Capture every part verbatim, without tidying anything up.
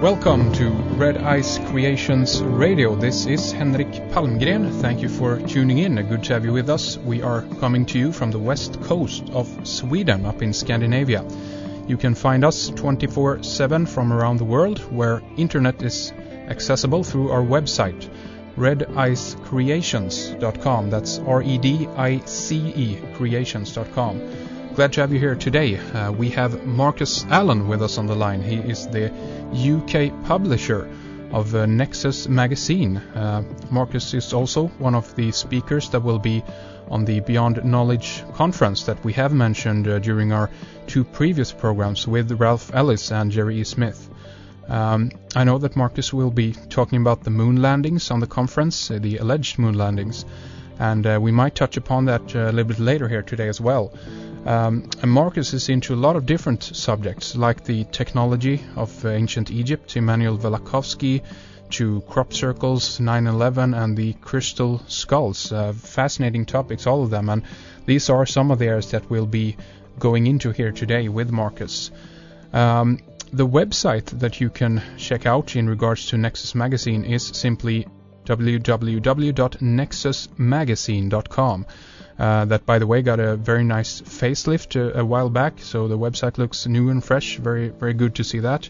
Welcome to Red Ice Creations Radio. This is Henrik Palmgren. Thank you for tuning in. Good to have you with us. We are coming to you from the west coast of Sweden, up in Scandinavia. You can find us twenty-four seven from around the world, where internet is accessible through our website, red ice creations dot com. That's R E D I C E, creations dot com. Glad to have you here today. Uh, we have Marcus Allen with us on the line. He is the U K publisher of uh, Nexus magazine. Uh, Marcus is also one of the speakers that will be on the Beyond Knowledge conference that we have mentioned uh, during our two previous programs with Ralph Ellis and Jerry E. Smith. Um, I know that Marcus will be talking about the moon landings on the conference, uh, the alleged moon landings, and uh, we might touch upon that uh, a little bit later here today as well. Um, and Marcus is into a lot of different subjects, like the technology of uh, ancient Egypt, Immanuel Velikovsky, to crop circles, nine eleven, and the crystal skulls. Uh, fascinating topics, all of them, and these are some of the areas that we'll be going into here today with Marcus. Um, the website that you can check out in regards to Nexus Magazine is simply w w w dot nexus magazine dot com. Uh, that, by the way, got a very nice facelift a, a while back, so the website looks new and fresh. Very, very good to see that.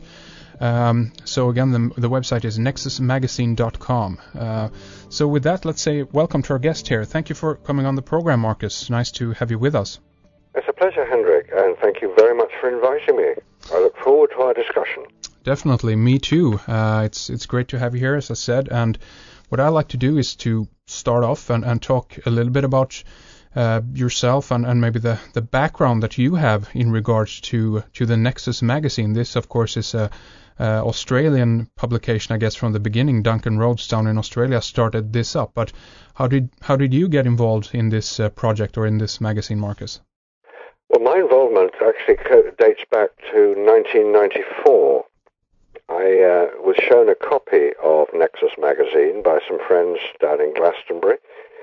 Um, so again, the, the website is nexus magazine dot com. Uh, so with that, let's say welcome to our guest here. Thank you for coming on the program, Marcus. Nice to have you with us. It's a pleasure, Henrik, and thank you very much for inviting me. I look forward to our discussion. Definitely, me too. Uh, it's it's great to have you here, as I said, and what I like to do is to start off and, and talk a little bit about Uh, yourself and, and maybe the, the background that you have in regards to to the Nexus magazine. This, of course, is a, a Australian publication, I guess, from the beginning. Duncan Rhodes down in Australia started this up. But how did how did you get involved in this uh, project or in this magazine, Marcus? Well, my involvement actually dates back to nineteen ninety-four. I uh, was shown a copy of Nexus magazine by some friends down in Glastonbury.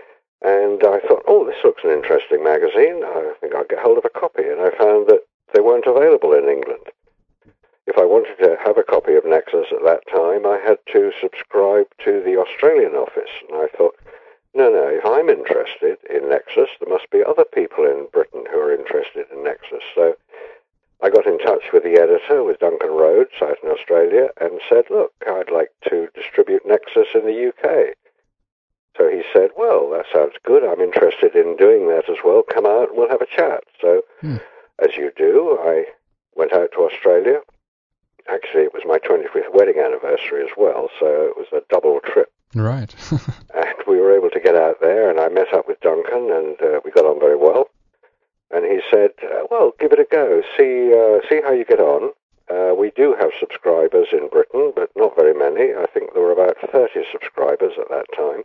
And I thought, oh, this looks an interesting magazine. I think I'll get hold of a copy. And I found that they weren't available in England. If I wanted to have a copy of Nexus at that time, I had to subscribe to the Australian office. And I thought, no, no, if I'm interested in Nexus, there must be other people in Britain who are interested in Nexus. So I got in touch with the editor, with Duncan Rhodes out in Australia, and said, look, I'd like to distribute Nexus in the U K. So he said, well, that sounds good. I'm interested in doing that as well. Come out and we'll have a chat. So, hmm. as you do, I went out to Australia. Actually, it was my twenty-fifth wedding anniversary as well, so it was a double trip. Right. And we were able to get out there, and I met up with Duncan, and uh, we got on very well. And he said, uh, well, give it a go. See, uh, see how you get on. Uh, we do have subscribers in Britain, but not very many. I think there were about thirty subscribers at that time.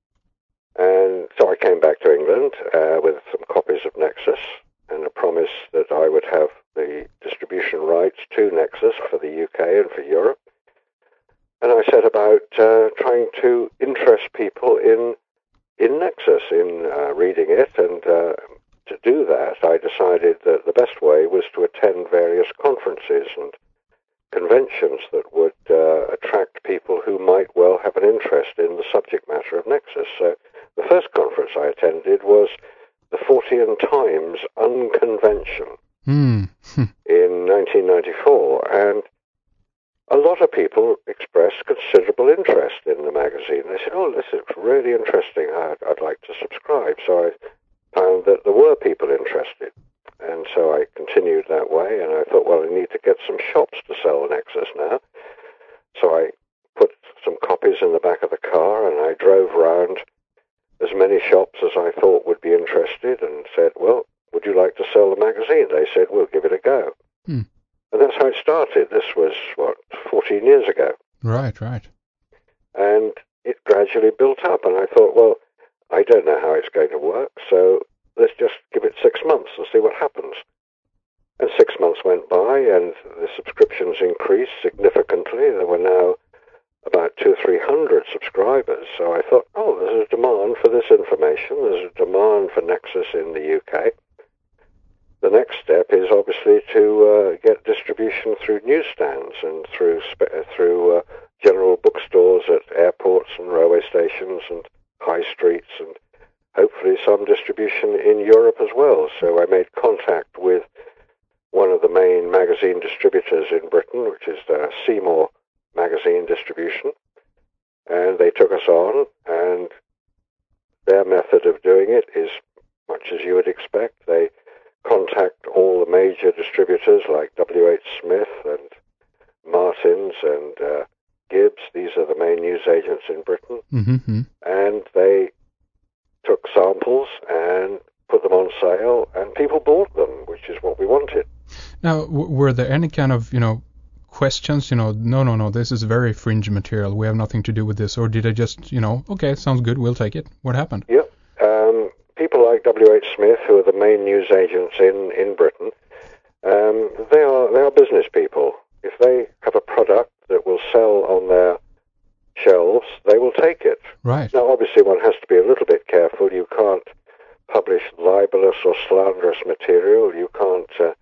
And so I came back to England uh, with some copies of Nexus and a promise that I would have the distribution rights to Nexus for the U K and for Europe. And I set about uh, trying to interest people in in Nexus, in uh, reading it. And uh, to do that, I decided that the best way was to attend various conferences and conventions that would uh, attract people who might well have an interest in the subject matter of Nexus. So the first conference I attended was the Fortean Times Unconvention mm. in nineteen ninety-four, and a lot of people expressed considerable interest in the magazine. They said, oh, this is really interesting. I'd, I'd like to subscribe. So I found that there were people interested. And so I continued that way, and I thought, well, I need to get some shops to sell Nexus now. So I put some copies in the back of the car, and I drove around as many shops as I thought would be interested and said, well, would you like to sell the magazine? They said, we'll give it a go. Hmm. And that's how it started. This was, what, fourteen years ago. Right, right. And it gradually built up, and I thought, well, I don't know how it's going to work, so let's just give it six months and see what happens. And six months went by, and the subscriptions increased significantly. There were now about two or three hundred subscribers. So I thought, oh, there's a demand for this information. There's a demand for Nexus in the U K. the next step is obviously to uh, get distribution through newsstands and through spe- through uh, general bookstores at airports and railway stations and high streets, and hopefully some distribution in Europe as well. So I made contact with one of the main magazine distributors in Britain, which is uh, Seymour Magazine Distribution, and they took us on, and their method of doing it is much as you would expect. They contact all the major distributors like W H Smith and Martins and uh, Gibbs. These are the main newsagents in Britain. Mm-hmm. And they took samples and put them on sale, and people bought them, which is what we wanted. Now, w- were there any kind of, you know, questions, you know, no, no, no, this is very fringe material, we have nothing to do with this, or did they just, you know, okay, sounds good, we'll take it? What happened? Yep. Um, people like W H Smith, who are the main news agents in, in Britain, um, they are they are business people. If they have a product that will sell on their shelves, they will take it. Right. Now, obviously, one has to be a little bit careful. You can't publish libelous or slanderous material. You can't uh,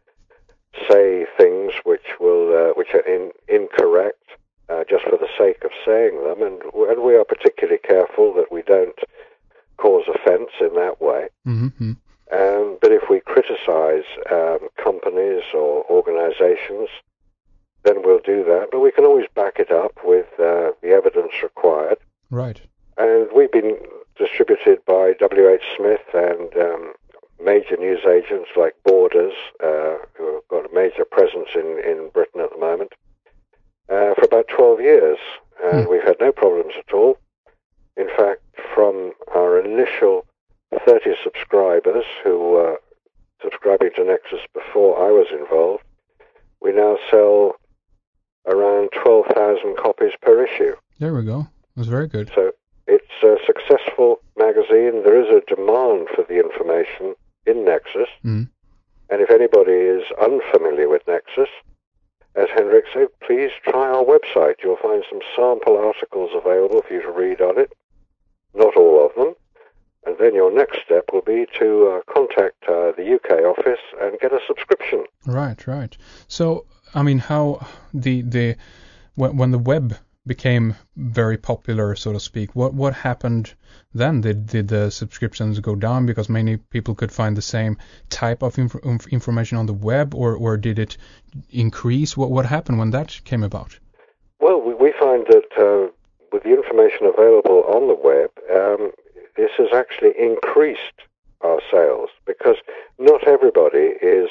say things which will uh, which are in, incorrect uh, just for the sake of saying them, and and we are particularly careful that we don't cause offence in that way. Mm-hmm. Um, but if we criticise um, companies or organisations, then we'll do that. But we can always back it up with uh, the evidence required. Right. And we've been distributed by W H Smith and um, major news agents like Borders, uh, who have got a major presence in, in Britain at the moment, uh, for about twelve years. And hmm. we've had no problems at all. In fact, from our initial thirty subscribers who were subscribing to Nexus before I was involved, we now sell around twelve thousand copies per issue. There we go. That's very good. So it's a successful magazine. There is a demand for the information in Nexus. Mm. And if anybody is unfamiliar with Nexus, as Henrik said, please try our website. You'll find some sample articles available for you to read on it. Not all of them. And then your next step will be to uh, contact uh, the U K office and get a subscription. Right, right. So, I mean, how the the when, when the web became very popular, so to speak, what what happened then? Did did the subscriptions go down because many people could find the same type of inf- information on the web, or, or did it increase? What what happened when that came about? Well, we, we find that uh, with the information available on the web, um, this has actually increased our sales, because not everybody is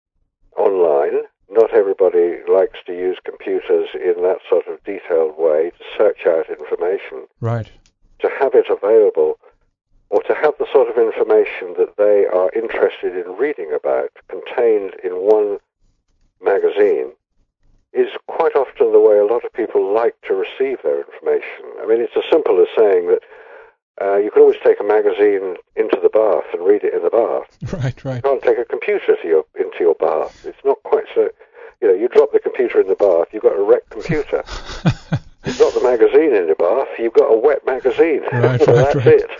online. Not everybody likes to use computers in that sort of detailed way to search out information. Right. To have it available, or to have the sort of information that they are interested in reading about contained in one magazine, is quite often the way a lot of people like to receive their information. I mean, it's as simple as saying that uh, you can always take a magazine into the bath and read it in the bath. Right, right. You can't take a computer to your, into your bath. It's not quite so... You know, you drop the computer in the bath, you've got a wrecked computer. You drop the magazine in the bath, you've got a wet magazine. Right, so right, that's right. it.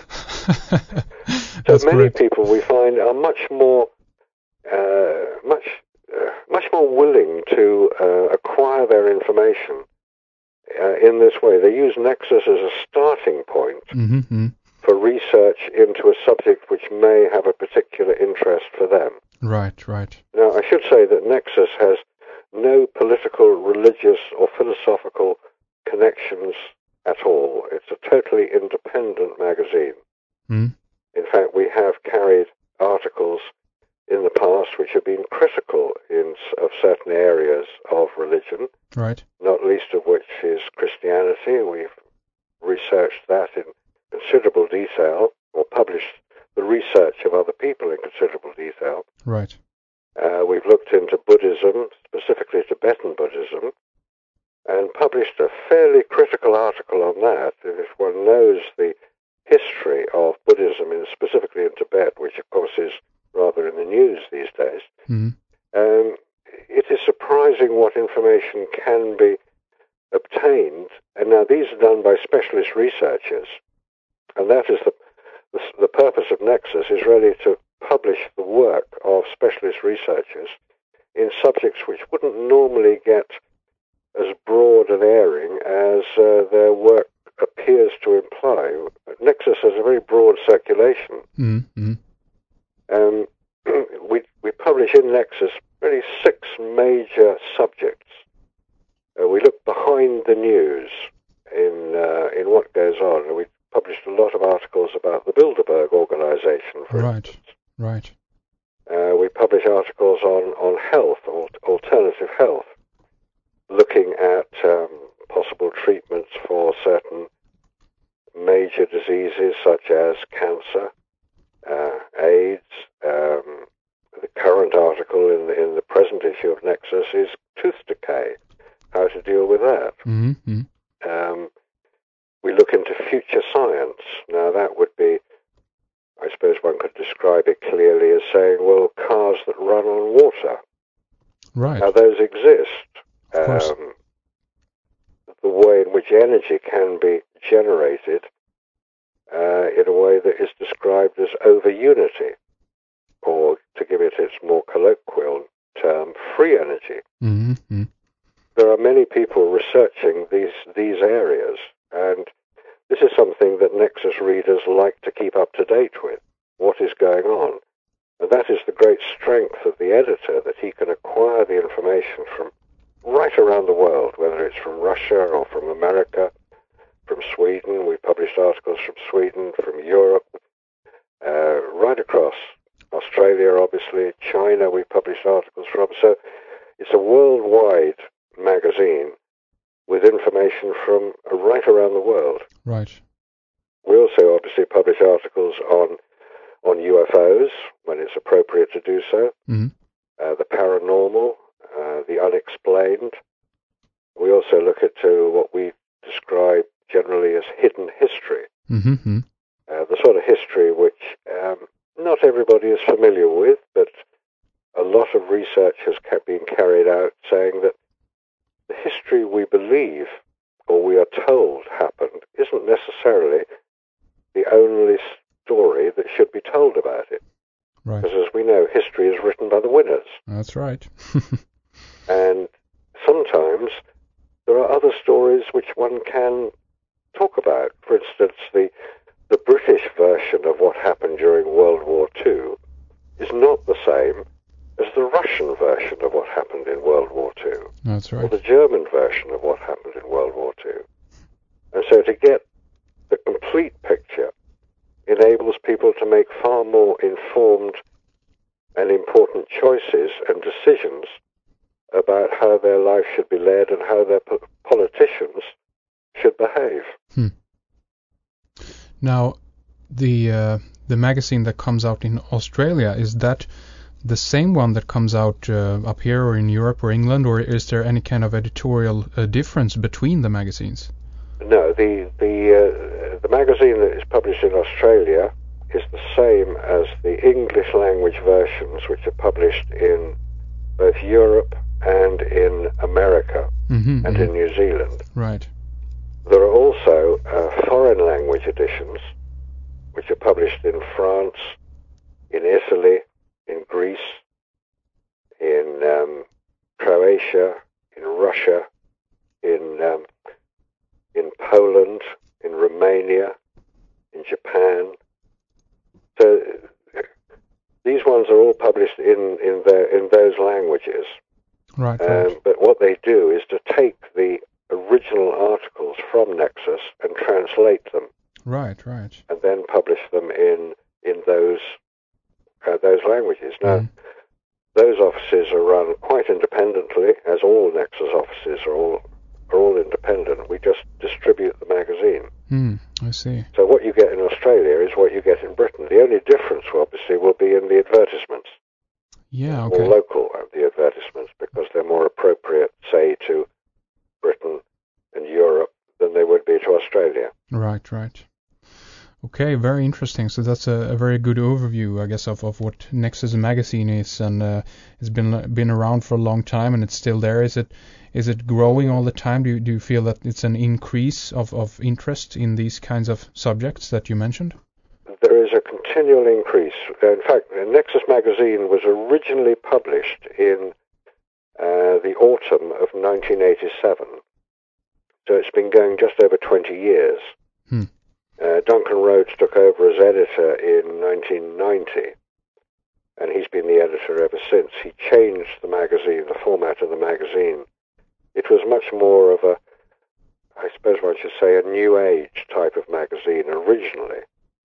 That's so many great. people we find are much more, uh, much, uh, much more willing to uh, acquire their information uh, in this way. They use Nexus as a starting point mm-hmm. for research into a subject which may have a particular interest for them. Right, right. Now, I should say that Nexus has no political, religious, or philosophical connections at all. It's a totally independent magazine. Mm. In fact, we have carried articles in the past which have been critical in, of certain areas of religion, right. not least of which is Christianity. We've researched that in considerable detail, or published the research of other people in considerable detail. Right. Uh, we've looked into Buddhism, specifically Tibetan Buddhism, and published a fairly critical article on that. And if one knows the history of Buddhism, in, specifically in Tibet, which of course is rather in the news these days, mm-hmm. um, it is surprising what information can be obtained. And now these are done by specialist researchers, and that is the The, the purpose of Nexus is really to publish the work of specialist researchers in subjects which wouldn't normally get as broad an airing as uh, their work appears to imply. Nexus has a very broad circulation. Mm-hmm. Um, we, we publish in Nexus really six major subjects. Uh, we look behind the news in uh, in what goes on. We published a lot of articles about the Bilderberg organization, for Right, instance. right. Uh, we publish articles on, on health, or alternative health, looking at um, possible treatments for certain major diseases such as cancer, uh, AIDS. Um, the current article in the, in the present issue of Nexus is tooth decay, how to deal with that. Mm-hmm. Um, we look into future science. Now that would be, I suppose one could describe it clearly as saying, well, cars that run on water. Right. Now those exist. Of course. Um, the way in which energy can be generated uh, in a way that is described as over unity, or to give it its more colloquial term, free energy. Mm-hmm. There are many people researching these these areas, and this is something that Nexus readers like to keep up to date with, what is going on. And that is the great strength of the editor, that he can acquire the information from right around the world, whether it's from Russia or from America, from Sweden. We published articles from Sweden, from Europe, uh, right across Australia, obviously, China we published articles from. So it's a worldwide magazine with information from right around the world. Right. We also obviously publish articles on on U F Os when it's appropriate to do so, Mm-hmm. uh, the paranormal, uh, the unexplained. We also look into what we describe generally as hidden history, Mm-hmm. uh, the sort of history which um, not everybody is familiar with, but a lot of research has kept been carried out saying that the history we believe or we are told happened isn't necessarily the only story that should be told about it. Right. Because as we know, history is written by the winners. That's right. And sometimes there are other stories which one can talk about. For instance, the the British version of what happened during World War Two is not the same as the Russian version of what happened in World War Two. That's Or right. the German version of what happened in World War Two. And so to get the complete picture enables people to make far more informed and important choices and decisions about how their life should be led and how their po- politicians should behave. Hmm. Now, the uh, the magazine that comes out in Australia, is that the same one that comes out uh, up here or in Europe or England, or is there any kind of editorial uh, difference between the magazines? No, the the uh, the magazine that is published in Australia is the same as the English language versions, which are published in both Europe and in America Mm-hmm, and mm-hmm. in New Zealand. Right. There are also uh, foreign language editions, which are published in France, in Italy, in Greece, in um, Croatia, in Russia, in um, in Poland, in Romania, in Japan. So these ones are all published in in, their, in those languages. Right. Um, Right. but what they do is to take the original articles from Nexus and translate them, Right. Right. and then publish them in in those uh, those languages. Now, Mm. those offices are run quite independently, as all Nexus offices are all are all independent. We just distribute the magazine. Mm, I see. So what you get in Australia is what you get in Britain. The only difference, obviously, will be in the advertisements. Yeah. More Okay. local uh, the advertisements, because they're more appropriate, say, to Britain and Europe than they would be to Australia. Right. Right. Okay, very interesting. So that's a, a very good overview, I guess, of, of what Nexus Magazine is, and uh, it's been been around for a long time, and it's still there. Is it is it growing all the time? Do you, do you feel that it's an increase of, of interest in these kinds of subjects that you mentioned? There there is a continual increase. In fact, Nexus magazine was originally published in uh, the autumn of nineteen eighty-seven. So it's been going just over twenty years. Hmm. Uh, Duncan Rhodes took over as editor in nineteen ninety, and he's been the editor ever since. He changed the magazine, the format of the magazine. It was much more of a, I suppose one should say, a new age type of magazine originally.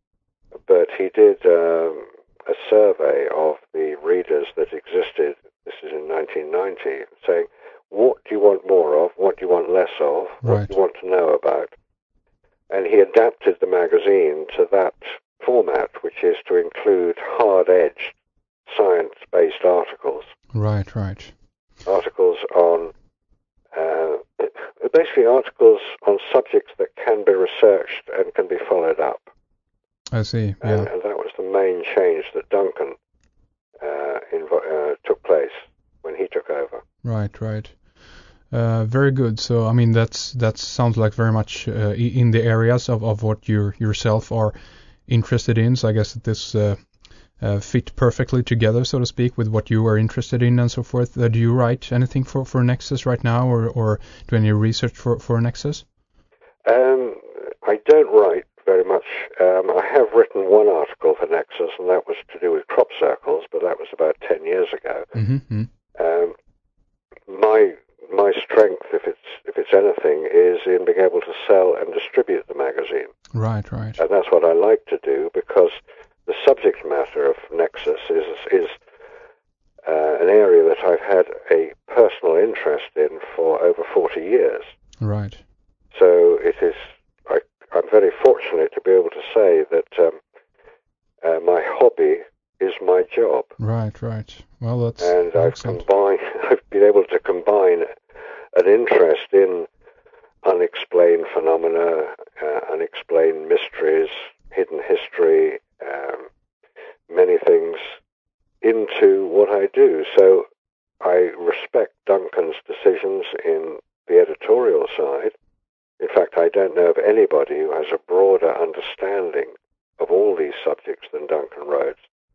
But he did um, a survey of the readers that existed, this is in nineteen ninety, saying, what do you want more of? What do you want less of? What Right. do you want to know about? And he adapted the magazine to that format, which is to include hard-edged, science-based articles. Right, right. Articles on, uh, basically articles on subjects that can be researched and can be followed up. I see, yeah. And, and that was the main change that Duncan uh, invo- uh, took place when he took over. Right, right. Uh, very good. So, I mean, that's that sounds like very much uh, i- in the areas of, of what you yourself are interested in. So I guess that this uh, uh, fit perfectly together, so to speak, with what you are interested in and so forth. Uh, do you write anything for, for Nexus right now, or, or do any research for, for Nexus? Um, I don't write very much. Um, I have written one article for Nexus, and that was to do with crop circles, but that was about ten years ago. Mm-hmm. Um, my my strength, if it's if it's anything, is in being able to sell and distribute the magazine. Right, right. And that's what I like to do, because the subject matter of Nexus is is uh, an area that I've had a personal interest in for over forty years. Right. So it is. I, I'm very fortunate to be able to say that um, uh, my hobby is my job. Right, right. Well, that's and I've excellent. combined. I've been able to combine an interest in unexplained phenomena, uh, unexplained mysteries, hidden history, um, many things, into what I do. So I respect Duncan's decisions in the editorial side. In fact, I don't know of anybody who has a broader understanding of all these subjects than Duncan Rhodes.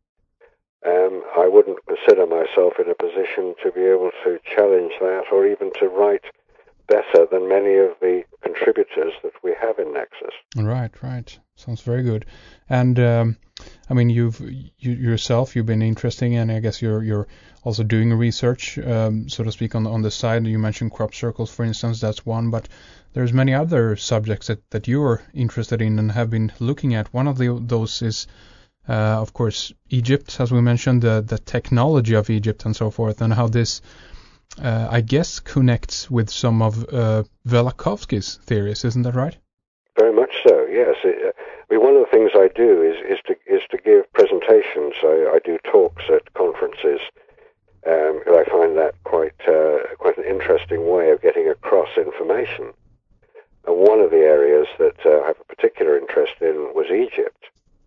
Um, I wouldn't consider myself in a position to be able to challenge that, or even to write better than many of the contributors that we have in Nexus. Right, right. Sounds very good. And um, I mean, you've you yourself you've been interesting, and I guess you're you're also doing research, um, so to speak, on on the side. You mentioned crop circles, for instance. That's one, but there's many other subjects that that you're interested in and have been looking at. One of the, those is, uh, of course, Egypt, as we mentioned, the the technology of Egypt and so forth, and how this, uh, I guess, connects with some of uh, Velikovsky's theories. Isn't that right? Very much so. Yes. It, uh, I mean, one of the things I do is is to is to give presentations. I, I do talks at conferences. Um, and I find that quite uh, quite an interesting way of getting across information. And one of the areas that uh, I have a particular interest in was Egypt,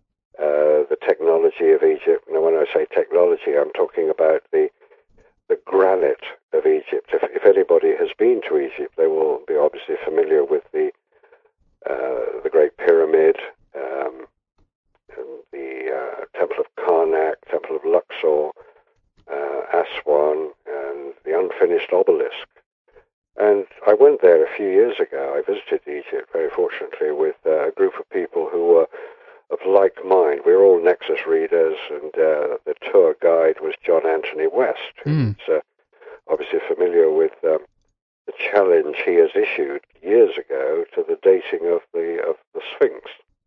uh, the technology of Egypt. Now, when I say technology, I'm talking about the the granite of Egypt. If, if anybody has been to Egypt, they will be obviously familiar with the uh, the Great Pyramid, um, and the uh, Temple of Karnak, Temple of Luxor, uh, Aswan, and the unfinished obelisk. And I went there a few years ago. I visited Egypt, very fortunately, with uh, a group of people who were of like mind. We were all Nexus readers, and uh, the tour guide was John Anthony West, who's Mm. uh, obviously familiar with um, the challenge he has issued years ago to the dating of the of the Sphinx.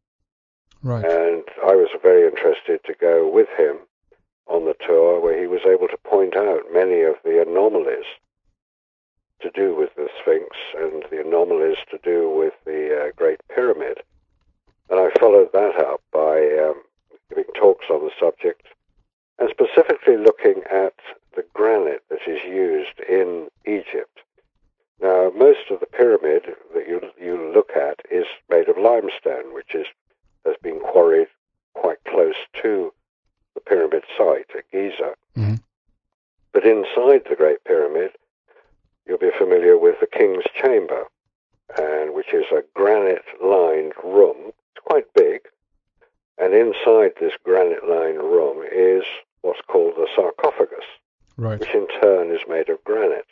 Right. And I was very interested to go with him on the tour, where he was able to point out many of the anomalies to do with the Sphinx and the anomalies to do with the uh, Great Pyramid. And I followed that up by um, giving talks on the subject, and specifically looking at the granite that is used in Egypt. Now, most of the pyramid that you you look at is made of limestone, which is has been quarried quite close to the pyramid site at Giza. Mm-hmm. But inside the Great Pyramid, you'll be familiar with the King's Chamber, and which is a granite-lined room. It's quite big, and inside this granite-lined room is what's called the sarcophagus, Right. which in turn is made of granite.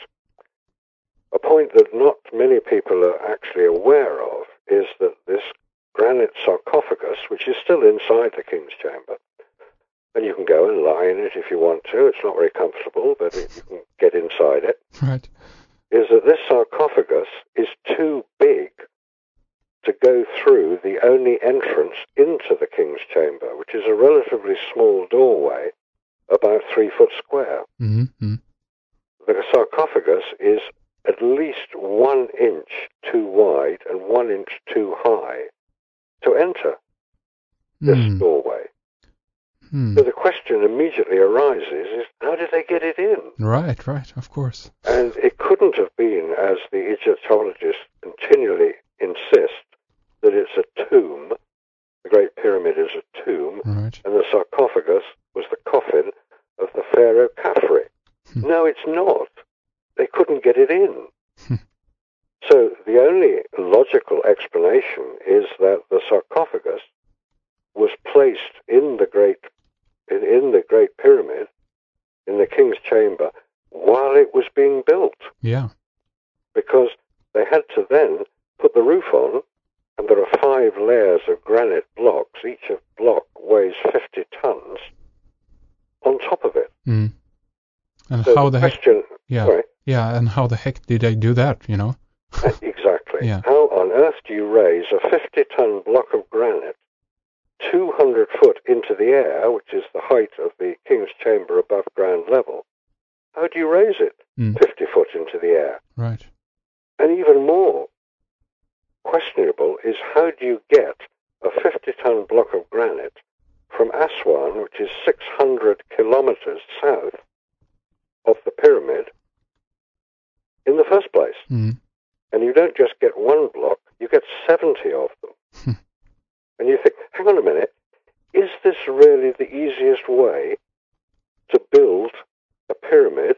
A point that not many people are actually aware of is that this granite sarcophagus, which is still inside the king's chamber, and you can go and lie in it if you want to. It's not very comfortable, but it, you can get inside it. Right. Is that this sarcophagus is too big to go through the only entrance into the king's chamber, which is a relatively small doorway, about three foot square. Mm-hmm. The sarcophagus is at least one inch too wide and one inch too high to enter this Mm. doorway. Mm. So the question immediately arises is, how did they get it in? Right, right, of course. And it couldn't have been, as the Egyptologists continually insist, that it's a tomb. The Great Pyramid is a tomb, Right. and the sarcophagus was the coffin of the pharaoh Khafre. Hmm. No, it's not. They couldn't get it in. Hmm. So the only logical explanation is that the sarcophagus was placed in the Great in, in the Great Pyramid, in the king's chamber, while it was being built, Yeah. because they had to then put the roof on, and there are five layers of granite blocks. Each of block weighs fifty tons on top of it. Mm. And So how the the heck? question, Yeah. sorry, Yeah. And how the heck did they do that? You know? uh, exactly. Yeah. How on earth do you raise a fifty-ton block of granite two hundred foot into the air, which is the height of the king's chamber above ground level? How do you raise it Mm. fifty foot into the air? Right. And even more questionable is, how do you get a fifty-ton block of granite from Aswan, which is six hundred kilometers south of the pyramid, in the first place? Mm. And you don't just get one block, you get seventy of them. Hmm. And you think, hang on a minute, is this really the easiest way to build a pyramid,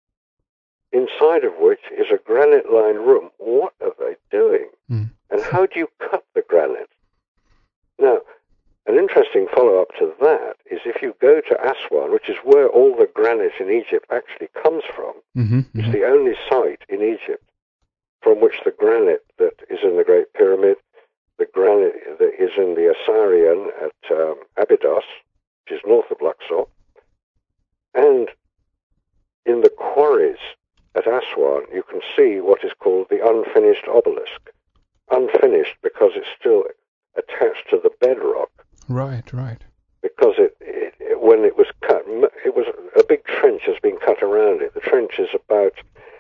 inside of which is a granite-lined room? What are they doing? Mm. And how do you cut the granite? Now, an interesting follow-up to that is, if you go to Aswan, which is where all the granite in Egypt actually comes from, Mm-hmm. it's Mm-hmm. the only site in Egypt from which the granite that is in the Great Pyramid, the granite that is in the Assyrian at um, Abydos, which is north of Luxor, and in the quarries at Aswan, you can see what is called the unfinished obelisk. Unfinished because it's still attached to the bedrock, Right. Right. because it, it, it when it was cut, it was a big trench has been cut around it. The trench is about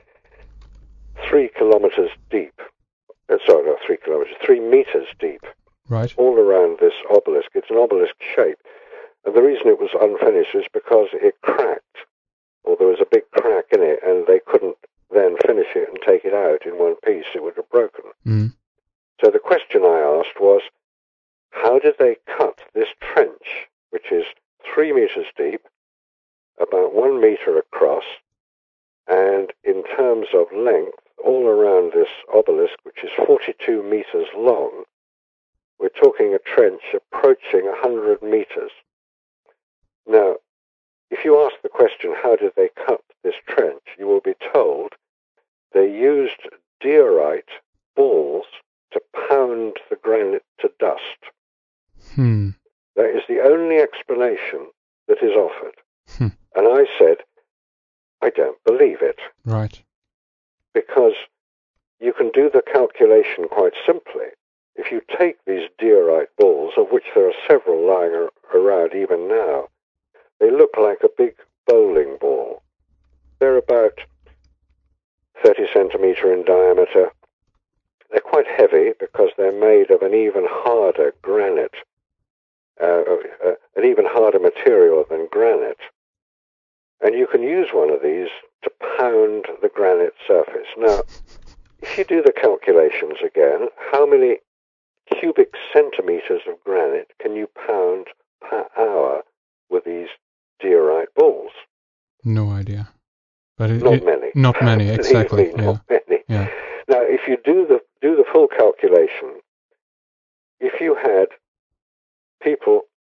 three kilometers deep. Uh, sorry, not three kilometers, three meters deep, Right. all around this obelisk. It's an obelisk shape. And the reason it was unfinished is because it cracked, or there was a big crack in it, and they couldn't then finish it and take it out in one piece. It would have broken. Mm. So the question I asked was, how did they cut this trench, which is three meters deep, about one meter across, and in terms of length, all around this obelisk, which is forty-two meters long, we're talking a trench approaching one hundred meters. Now, if you ask the question, how did they cut this trench, you will be told they used diorite balls to pound the granite to dust. Hmm. That is the only explanation that is offered. Hmm. And I said, I don't believe it, Right. because you can do the calculation quite simply. If you take these diorite balls, of which there are several lying ar- around even now, they look like a big bowling ball. They're about thirty centimeter in diameter. They're quite heavy because they're made of an even harder granite, uh, uh, an even harder material than granite. And you can use one of these to pound the granite surface. Now, if you do the calculations again, how many cubic centimeters of granite can you pound per hour with these diorite balls? No idea. But it, Not it- many. Not many, Believe exactly. me, Yeah. not many. Yeah. Now, if you do the do the full calculation, if you had people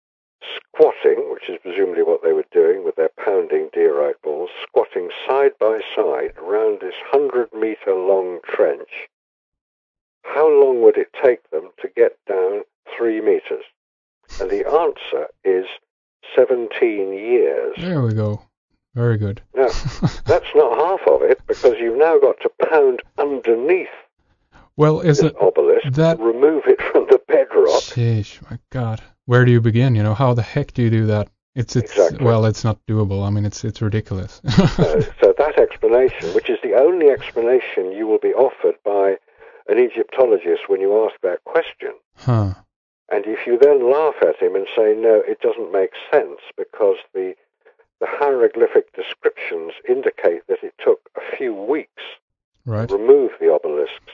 squatting, which is presumably what they were doing with their pounding diorite balls, squatting side by side around this hundred-meter long trench, how long would it take them to get down three meters? And the answer is seventeen years. There we go. Very good. Now, that's not half of it, because you've now got to pound underneath well, is this it obelisk, that... remove it from the bedrock. Sheesh, my God. Where do you begin? You know, how the heck do you do that? It's, it's exactly. Well, it's not doable. I mean, it's it's ridiculous. uh, so that explanation, which is the only explanation you will be offered by an Egyptologist when you ask that question, huh. and if you then laugh at him and say, no, it doesn't make sense, because the the hieroglyphic descriptions indicate that it took a few weeks right. to remove the obelisks,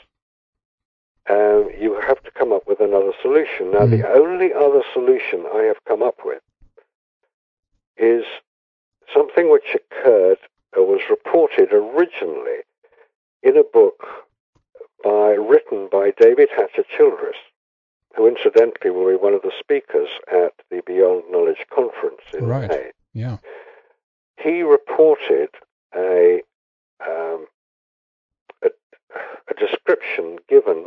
um, you have to come up with another solution. Now, mm. the only other solution I have come up with is something which occurred or was reported originally in a book by written by David Hatcher Childress, who incidentally will be one of the speakers at the Beyond Knowledge conference in right. May. Yeah. He reported a, um, a a description given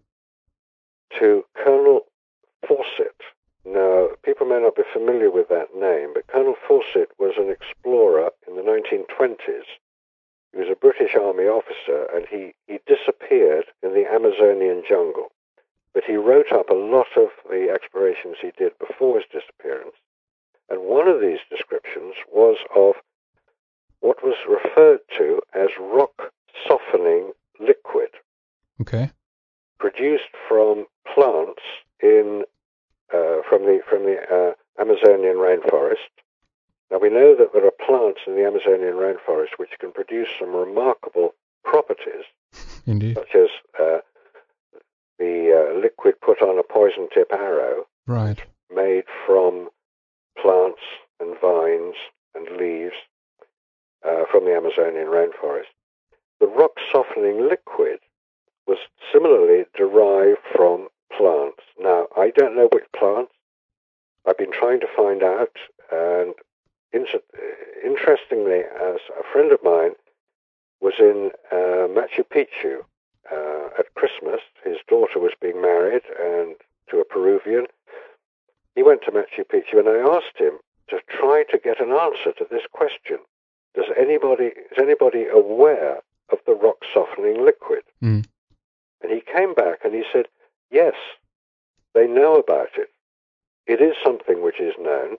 to Colonel Fawcett. Now, people may not be familiar with that name, but Colonel Fawcett was an explorer in the nineteen twenties. He was a British Army officer, and he, he disappeared in the Amazonian jungle. But he wrote up a lot of the explorations he did before his disappearance. And one of these descriptions was of what was referred to as rock softening liquid. Okay. Produced from plants in uh, from the from the uh, Amazonian rainforest. Now, we know that there are plants in the Amazonian rainforest which can produce some remarkable properties, indeed, such as uh, the uh, liquid put on a poison tip arrow, right, made from plants and vines and leaves uh, from the Amazonian rainforest. The rock softening liquid was similarly derived from plants. Now, I don't know which plants. I've been trying to find out, and interestingly, as a friend of mine was in uh, Machu Picchu uh, at Christmas. His daughter was being married and to a Peruvian. He went to Machu Picchu, and I asked him to try to get an answer to this question. Does anybody, is anybody aware of the rock softening liquid? Mm. And he came back and he said, yes, they know about it. It is something which is known.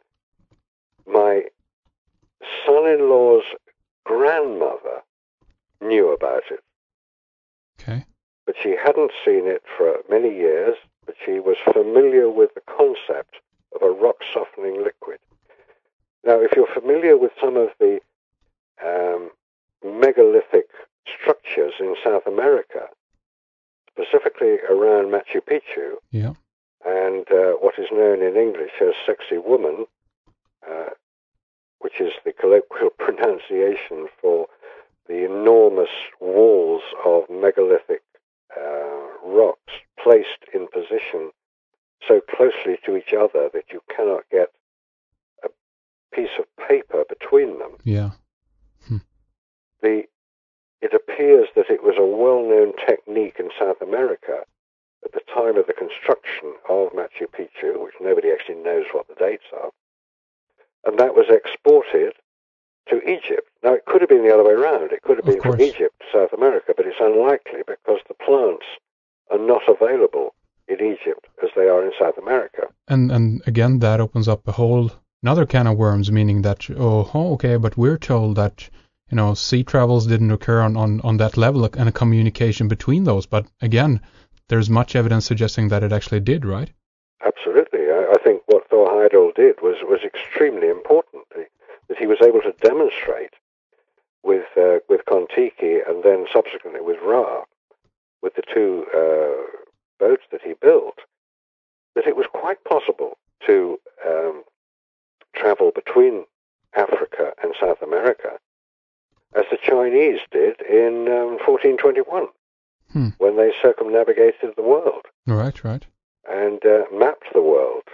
My son-in-law's grandmother knew about it. Okay. But she hadn't seen it for many years, but she was familiar with the concept of a rock-softening liquid. Now, if you're familiar with some of the um, megalithic structures in South America, specifically around Machu Picchu, yeah. and uh, what is known in English as Sexy Woman, uh, which is the colloquial pronunciation for the enormous walls of megalithic uh, rocks placed in position so closely to each other that you cannot get a piece of paper between them. Yeah. Hm. The It appears that it was a well-known technique in South America at the time of the construction of Machu Picchu, which nobody actually knows what the dates are, and that was exported to Egypt. Now, it could have been the other way around. It could have been from Egypt to South America, but it's unlikely because the plants are not available in Egypt as they are in South America. And and again, that opens up a whole another can of worms, meaning that, oh, okay, but we're told that, you know, sea travels didn't occur on, on, on that level and a communication between those. But again, there's much evidence suggesting that it actually did, right? Absolutely. I, I think what Thor Heyerdahl did was, was extremely important, that he was able to demonstrate with uh, with Kon-Tiki and then subsequently with Ra, with the two uh, boats that he built, that it was quite possible to um, travel between Africa and South America, as the Chinese did in um, fourteen twenty-one, hmm. when they circumnavigated the world. Right, right. And uh, mapped the world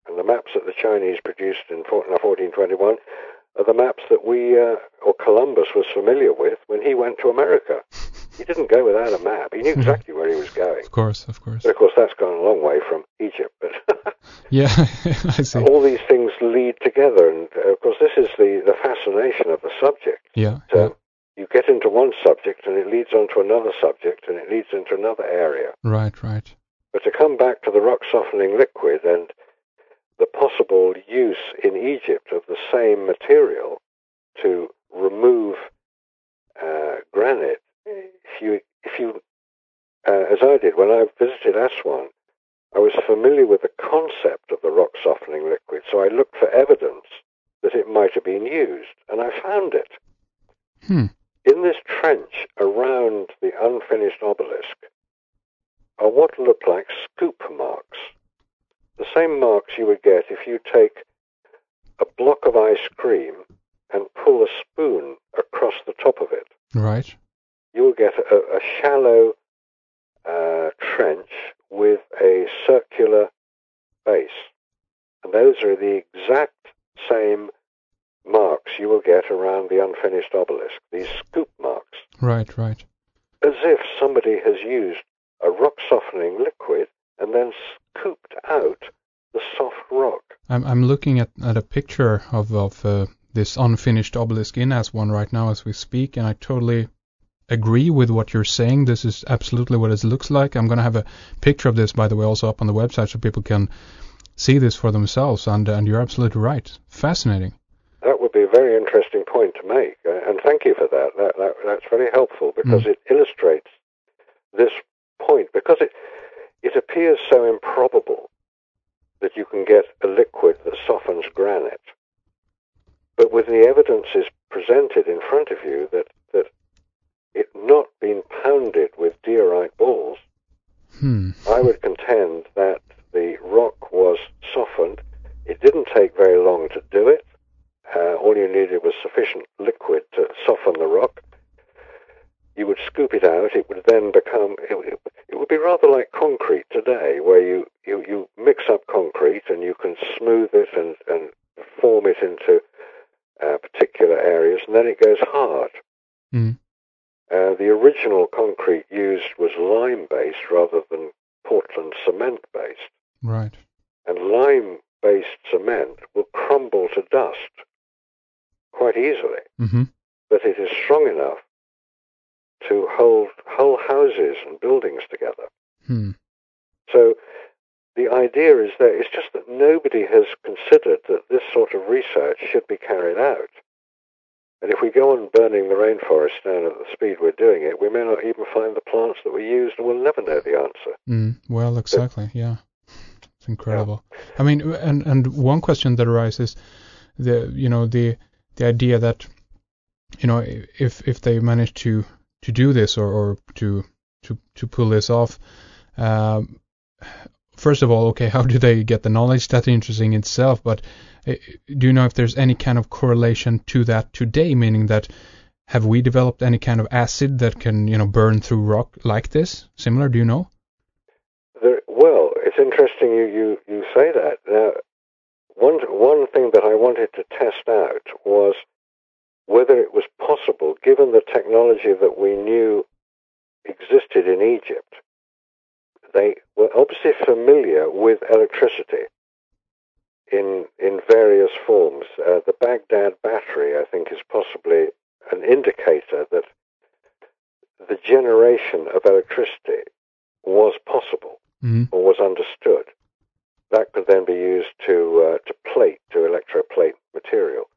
And the maps that the Chinese produced in fourteen twenty-one are the maps that we, uh, or Columbus was familiar with when he went to America. He didn't go without a map. He knew exactly where he was going. Of course, of course. But of course, that's gone a long way from Egypt. But yeah, I see. All these things lead together, and uh, of course, this is the, the fascination of the subject. Yeah, So yeah. You get into one subject, and it leads on to another subject, and it leads into another area. Right, right. But to come back to the rock softening liquid and the possible use in Egypt of the same material to remove uh, granite, if you, if you, uh, as I did when I visited Aswan, I was familiar with the concept of the rock softening liquid, so I looked for evidence that it might have been used, and I found it. Hmm. In this trench around the unfinished obelisk are what look like scoop marks. The same marks you would get if you take a block of ice cream and pull a spoon across the top of it. Right. You will get a, a shallow uh, trench with a circular base. And those are the exact same marks you will get around the unfinished obelisk, these scoop marks. Right, right. As if somebody has used a rock softening liquid and then scooped out the soft rock. I'm I'm looking at, at a picture of of uh, this unfinished obelisk in Aswan right now as we speak, and I totally agree with what you're saying. This is absolutely what it looks like. I'm going to have a picture of this, by the way, also up on the website so people can see this for themselves, and and you're absolutely right. Fascinating. That would be a very interesting point to make, uh, and thank you for that. That, that that's very helpful because mm. it illustrates this point, because it it appears so improbable that you can get a liquid that softens granite. But with the evidence is presented in front of you that, that it not been pounded with diorite balls, hmm. I would contend that the rock was softened. It didn't take very long to do it. Uh, all you needed was sufficient liquid to soften the rock. You would scoop it out. It would then become, it, it, it would be rather like concrete today, where you, you, you mix up concrete and you can smooth it and, and form it into uh, particular areas, and then it goes hard. Mm. Uh, the original concrete used was lime-based rather than Portland cement-based. Right. And lime-based cement will crumble to dust quite easily, mm-hmm. but it is strong enough to hold whole houses and buildings together. Hmm. So the idea is that it's just that nobody has considered that this sort of research should be carried out. And if we go on burning the rainforest down at the speed we're doing it, we may not even find the plants that we used, and we'll never know the answer. Mm, well, exactly, but, yeah. It's incredible. Yeah. I mean, and, and one question that arises, the you know, the the idea that, you know, if if they manage to to do this or, or to to to pull this off, um, first of all, okay, how do they get the knowledge? That's interesting in itself, but uh, do you know if there's any kind of correlation to that today, meaning that have we developed any kind of acid that can, you know, burn through rock like this? Similar, do you know? There, well, it's interesting you, you, you say that. Now, one, one thing that I wanted to test out was whether it was possible, given the technology that we knew existed in Egypt. They were obviously familiar with electricity in in various forms. Uh, the Baghdad battery, I think, is possibly an indicator that the generation of electricity was possible mm-hmm. or was understood. That could then be used to uh, to plate, to electroplate material.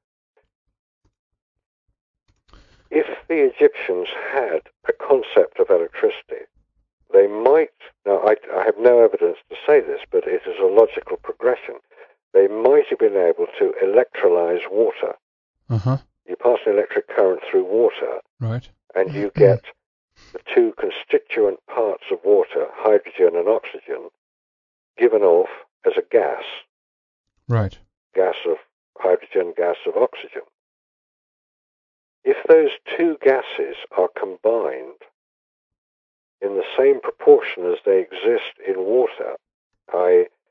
If the Egyptians had a concept of electricity, they might, now I, I have no evidence to say this, but it is a logical progression. They might have been able to electrolyze water. Uh-huh. You pass an electric current through water, right, and you get the two constituent parts of water, hydrogen and oxygen, given off as a gas. Right. Gas of hydrogen, gas of oxygen. If those two gases are combined in the same proportion as they exist in water, that is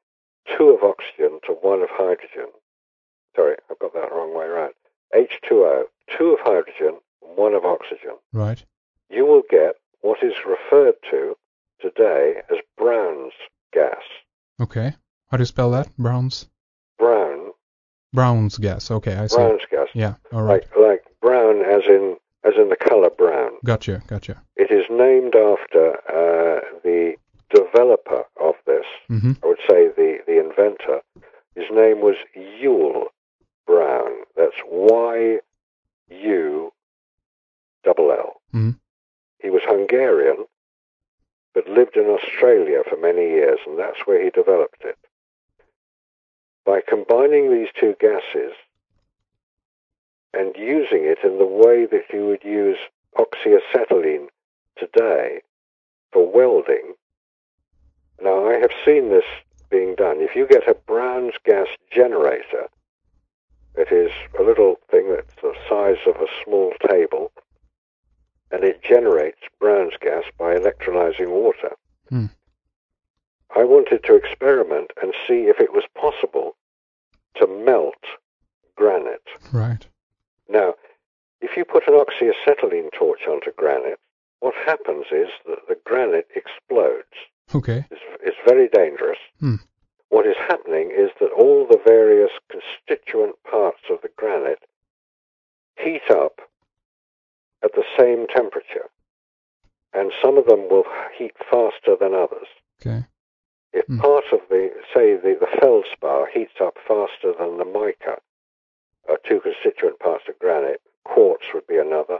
two of oxygen to one of hydrogen. Sorry, I've got that the wrong way around. H two O, two of hydrogen, one of oxygen. Right. You will get what is referred to today as Brown's gas. Okay. How do you spell that? Brown's? Brown. Brown's gas. Okay, I see. Brown's gas. Yeah, all right. Like, like brown as in as in the color brown. Gotcha, gotcha. It is named after uh, the developer of this. Mm-hmm. I would say the, the inventor. His name was Yule Brown. That's Y U L L. Mm-hmm. He was Hungarian, but lived in Australia for many years, and that's where he developed it. By combining these two gases and using it in the way that you would use oxyacetylene today for welding. Now, I have seen this being done. If you get a Brown's gas generator, it is a little thing that's the size of a small table, and it generates Brown's gas by electrolyzing water. Hmm. I wanted to experiment and see if it was possible to melt granite. Right. Now, if you put an oxyacetylene torch onto granite, what happens is that the granite explodes. Okay. It's, it's very dangerous. Hmm. What is happening is that all the various constituent parts of the granite heat up at the same temperature, and some of them will heat faster than others. Okay. If Hmm. part of the, say, the, the feldspar heats up faster than the mica, are two constituent parts of granite, quartz would be another.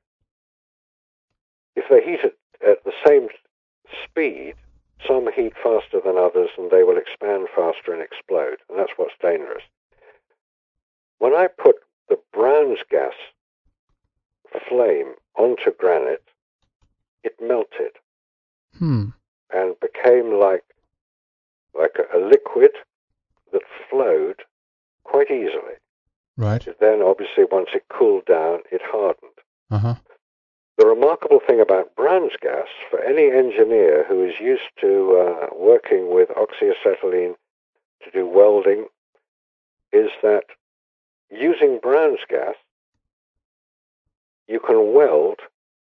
If they heat it at the same speed, some heat faster than others, and they will expand faster and explode, and that's what's dangerous. When I put the Brown's gas flame onto granite, it melted Hmm. and became like like a, a liquid that flowed quite easily. Right. Then, obviously, once it cooled down, it hardened. Uh-huh. The remarkable thing about Brown's gas, for any engineer who is used to uh, working with oxyacetylene to do welding, is that using Brown's gas, you can weld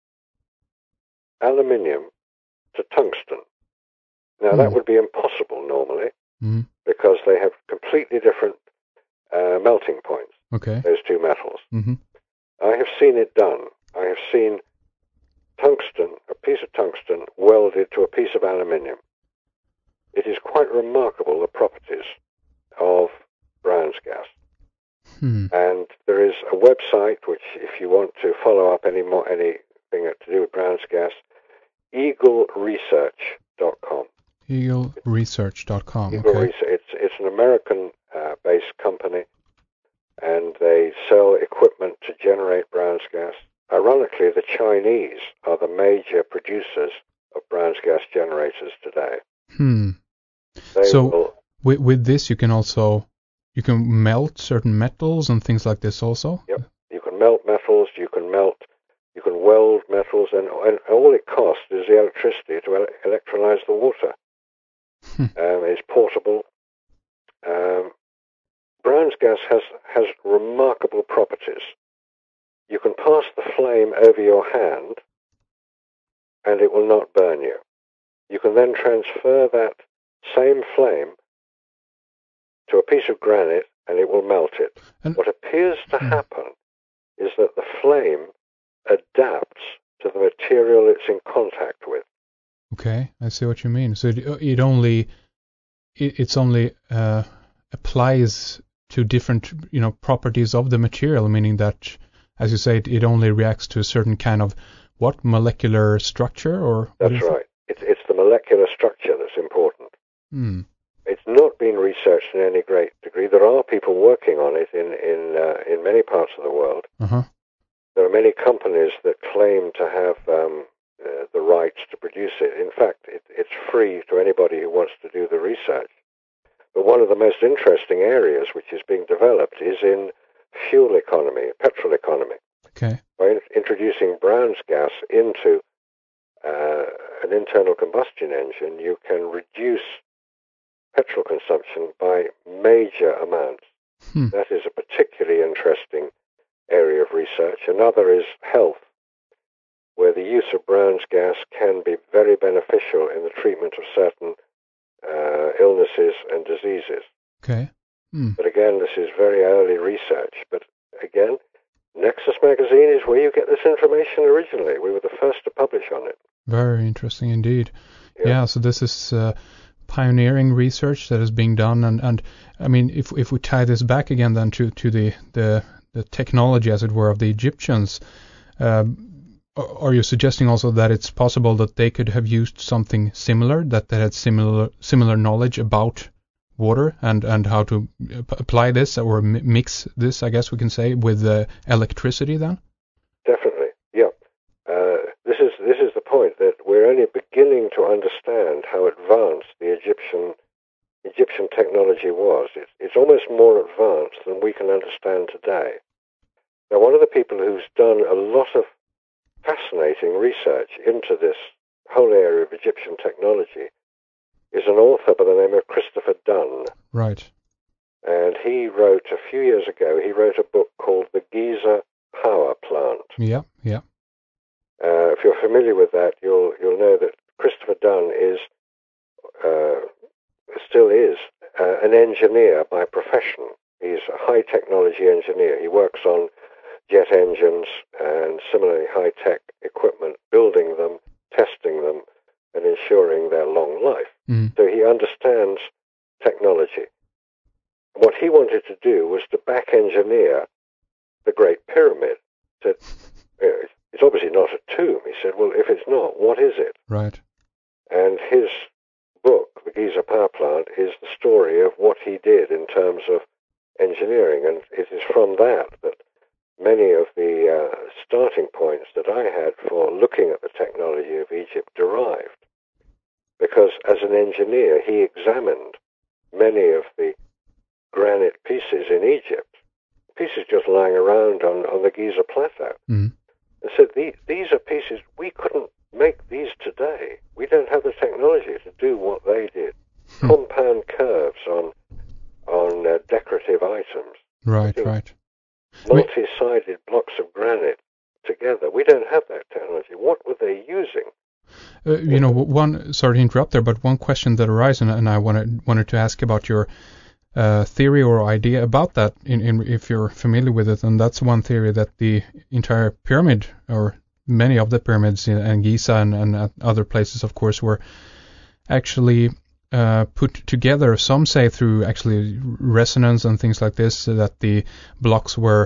aluminium to tungsten. Now, Hmm. that would be impossible normally, Mm-hmm. because they have completely different uh, melting points, Okay. those two metals. Mm-hmm. I have seen it done. I have seen tungsten, a piece of tungsten, welded to a piece of aluminium. It is quite remarkable, the properties of Brown's gas. Hmm. And there is a website which, if you want to follow up any more anything to do with Brown's gas, eagle research dot com. eagle research dot com. Eagle Okay. Research. It's it's an American-based uh, company, and they sell equipment to generate Brown's gas. Ironically, the Chinese are the major producers of Brown's gas generators today. Hmm. They So- will, With with this, you can also you can melt certain metals and things like this also. Yep. you can melt metals, you can melt, you can weld metals, and, and all it costs is the electricity to ele- electrolyze the water. Hmm. Um, it's portable. Um, Brown's gas has, has remarkable properties. You can pass the flame over your hand and it will not burn you. You can then transfer that same flame to a piece of granite and it will melt it. And- What appears to Hmm. happen is that the flame adapts to the material it's in contact with. Okay, I see what you mean. So it, it only it, it's only uh, applies to different you know properties of the material, meaning that, as you say, it, it only reacts to a certain kind of what molecular structure or what That's is it? right. It's, it's the molecular structure that's important. Hmm. It's not been researched in any great degree. There are people working on it in in uh, in many parts of the world. Uh huh. There are many companies that claim to have um, uh, the rights to produce it. In fact, it, it's free to anybody who wants to do the research. But one of the most interesting areas which is being developed is in fuel economy, petrol economy. Okay. By in- introducing Brown's gas into uh, an internal combustion engine, you can reduce petrol consumption by major amounts. Hmm. That is a particularly interesting area of research. Another is health, where the use of Brown's gas can be very beneficial in the treatment of certain uh, illnesses and diseases. Okay. Hmm. But again, this is very early research. But again, Nexus Magazine is where you get this information originally. We were the first to publish on it. Very interesting indeed. Yeah, Yeah, so this is uh, pioneering research that is being done, and, and I mean, if if we tie this back again then to, to the, the, the technology, as it were, of the Egyptians, um, are you suggesting also that it's possible that they could have used something similar, that they had similar similar knowledge about water and, and how to apply this or mix this, I guess we can say, with uh, electricity then? definitely. Yeah. Uh, this is this is the point, that we're only beginning to understand how advanced the Egyptian Egyptian technology was. It's, it's almost more advanced than we can understand today. Now, one of the people who's done a lot of fascinating research into this whole area of Egyptian technology is an author by the name of Christopher Dunn. Right. And he wrote, a few years ago, he wrote a book called The Giza Power Plant. Yeah, yeah. Uh, if you're familiar with that, you'll you'll know that Christopher Dunn is, uh, still is, uh, an engineer by profession. He's a high technology engineer. He works on jet engines and similarly high-tech equipment, building them, testing them, and ensuring their long life. Mm. So he understands technology. What he wanted to do was to back-engineer the Great Pyramid. He said, it's obviously not a tomb. He said, well, if it's not, what is it? Right. And his book, The Giza Power Plant, is the story of what he did in terms of engineering. And it is from that that many of the uh, starting points that I had for looking at the technology of Egypt derived. Because as an engineer, he examined many of the granite pieces in Egypt, pieces just lying around on, on the Giza Plateau, Mm. and said, these, these are pieces, we couldn't make these today. We don't have the technology to do what they did. Hmm. Compound curves on, on uh, decorative items. Right, right. Multi-sided blocks of granite together. We don't have that technology. What were they using? Uh, you know, one, sorry to interrupt there, but one question that arises, and, and I wanted wanted to ask about your uh, theory or idea about that, in, in, if you're familiar with it, and that's one theory, that the entire pyramid, or many of the pyramids in, in Giza and, and other places, of course, were actually uh, put together, some say through actually resonance and things like this, so that the blocks were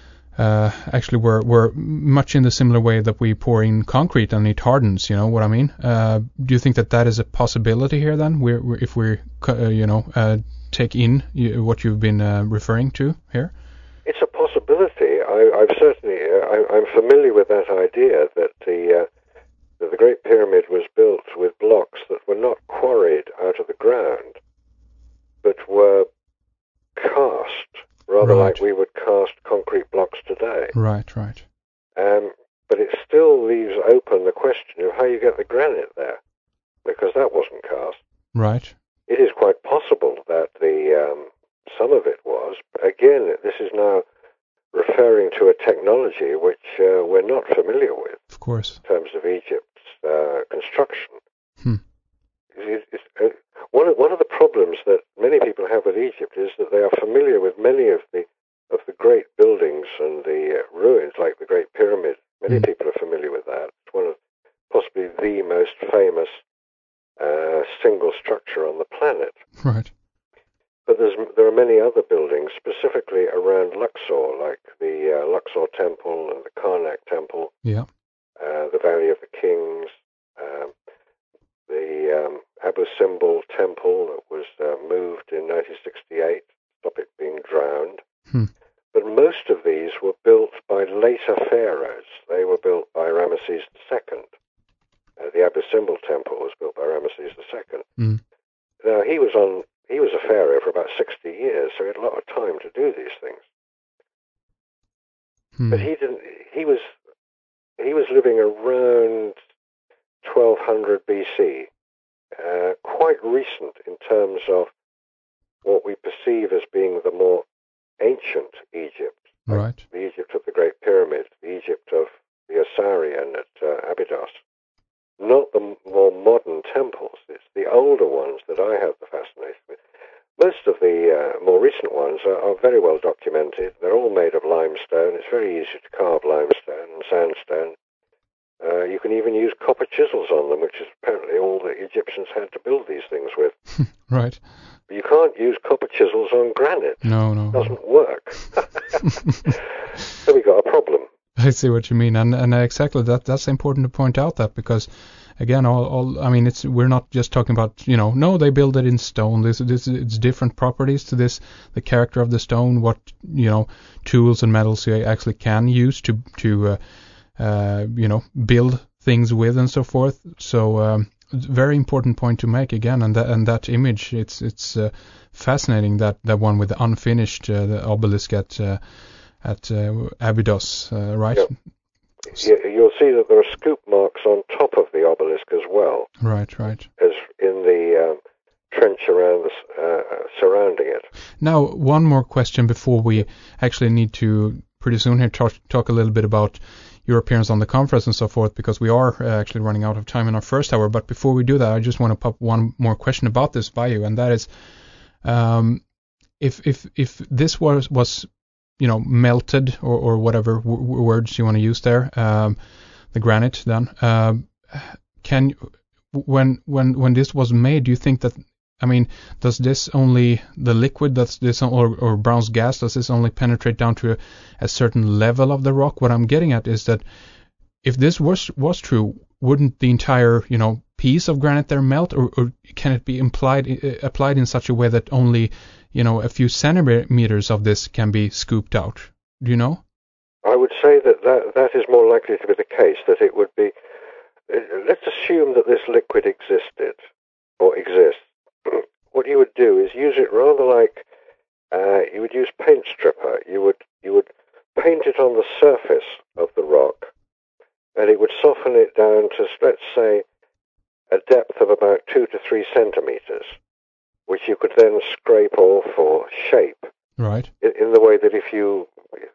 Uh, actually were were much in the similar way that we pour in concrete and it hardens. You know what I mean? Uh, do you think that that is a possibility here then? We're, we're, if we uh, you know uh, take in what you've been uh, referring to here. It's a possibility. I, I've certainly uh, I, I'm familiar with that idea that the uh, that the Great Pyramid was built with blocks that were not quarried out of the ground, but were cast. Rather Right. like we would cast concrete blocks today. Right, right. Um, but it still leaves open the question of how you get the granite there, because that wasn't cast. Right. It is quite possible that the um, some of it was. But again, this is now referring to a technology which uh, we're not familiar with. Of course. In terms of Egypt's uh, construction. Hmm. It, it, uh, one of, one of the problems that many people have with Egypt is that they are familiar with many of the of the great buildings and the uh, ruins, like the Great Pyramid. Many Mm. people are familiar with that. It's one of possibly the most famous uh, single structure on the planet. Right. But there's, there are many other buildings, specifically around Luxor, like the uh, Luxor Temple and the Karnak Temple, Yeah. uh, the Valley of the Kings, um, the um, Abu Simbel Temple that was uh, moved in nineteen sixty-eight to stop it being drowned. Hmm. But most of these were built by later pharaohs. They were built by Ramesses the Second. Uh, the Abu Simbel Temple was built by Ramesses the Second. Mm. Now, he was on. He was a pharaoh for about sixty years, so he had a lot of time to do these things. Hmm. But he didn't. He was. He was living around twelve hundred B C, uh, quite recent in terms of what we perceive as being the more ancient Egypt, like Right. the Egypt of the Great Pyramid, the Egypt of the Osirian at uh, Abydos. Not the m- more modern temples. It's the older ones that I have the fascination with. Most of the uh, more recent ones are, are very well documented. They're all made of limestone. It's very easy to carve limestone and sandstone. Uh, you can even use copper chisels on them, which is apparently all the Egyptians had to build these things with. Right. But you can't use copper chisels on granite. No, no. It doesn't work. So we got a problem. I see what you mean, and and exactly that that's important to point out that because again, all, all I mean, it's we're not just talking about you know no they build it in stone. This this it's different properties to this, the character of the stone, what you know tools and metals you actually can use to to uh, uh, you know build things with and so forth. So um, very important point to make again, and that and that image it's it's uh, fascinating, that that one with the unfinished uh, the obelisk at. Uh, at uh, Abydos, uh, right? Yep. You, you'll see that there are scoop marks on top of the obelisk as well. Right, right. As in the um, trench around the, uh, surrounding it. Now, one more question before we actually need to, pretty soon here, talk, talk a little bit about your appearance on the conference and so forth, because we are uh, actually running out of time in our first hour. But before we do that, I just want to pop one more question about this by you, and that is, um, if if if this was was you know, melted or, or whatever w- words you want to use there, um, the granite then, um, can, when, when, when this was made, do you think that, I mean, does this only, the liquid that's this, or, or Brown's gas, does this only penetrate down to a, a certain level of the rock? What I'm getting at is that if this was, was true, wouldn't the entire, you know, piece of granite there melt, or, or can it be implied, uh, applied in such a way that only, you know, a few centimeters of this can be scooped out? Do you know? I would say that that, that is more likely to be the case, that it would be, uh, let's assume that this liquid existed, or exists. What you would do is use it rather like, uh, you would use paint stripper. You would, you would paint it on the surface of the rock, and it would soften it down to, let's say, a depth of about two to three centimeters, which you could then scrape off or shape. Right. In, in the way that if you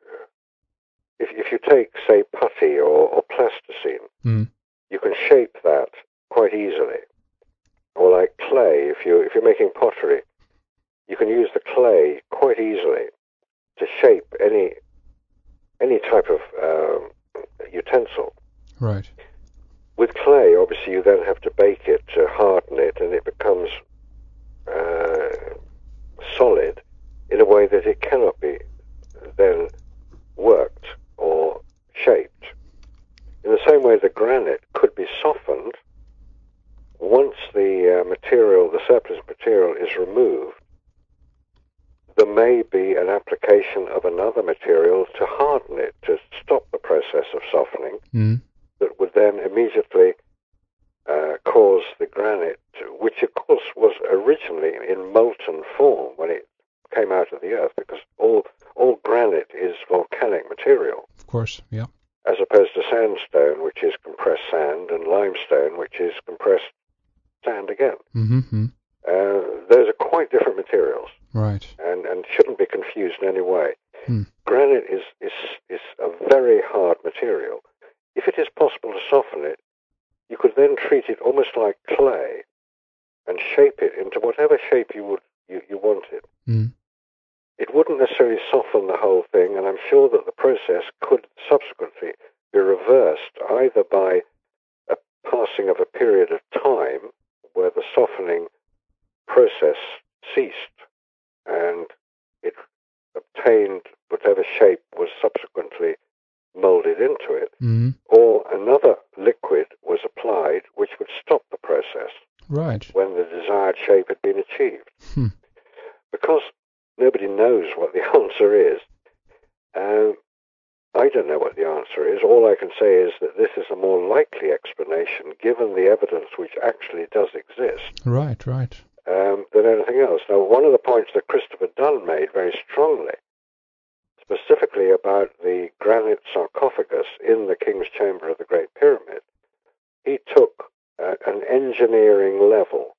if if you take, say, putty or, or plasticine, mm. you can shape that quite easily. Or like clay, if you if you're making pottery, you can use the clay quite easily to shape any any type of um, utensil. Right. With clay, obviously, you then have to bake it to harden it, and it becomes uh, solid in a way that it cannot be then worked or shaped. In the same way, the granite could be softened once the uh, material, the surplus material, is removed. There may be an application of another material to harden it, to stop the process of softening. Mm. That would then immediately uh, cause the granite, to, which of course was originally in molten form when it came out of the earth, because all all granite is volcanic material. Of course, yeah. As opposed to sandstone, which is compressed sand, and limestone, which is compressed sand again. Mm-hmm. Uh, those are quite different materials. Right. And, and shouldn't be confused in any way. Hmm. Granite is, is, is a very hard material. If it is possible to soften it, you could then treat it almost like clay and shape it into whatever shape you would you, you wanted. Mm. It wouldn't necessarily soften the whole thing, and I'm sure that the process could subsequently be reversed either by a passing of a period of time where the softening process ceased and it obtained whatever shape was subsequently molded into it, Mm. or another liquid was applied which would stop the process Right. when the desired shape had been achieved. Hmm. Because nobody knows what the answer is, um, I don't know what the answer is. All I can say is that this is a more likely explanation, given the evidence which actually does exist, Right, right. um, than anything else. Now, one of the points that Christopher Dunn made very strongly, specifically about the granite sarcophagus in the King's Chamber of the Great Pyramid, he took uh, an engineering level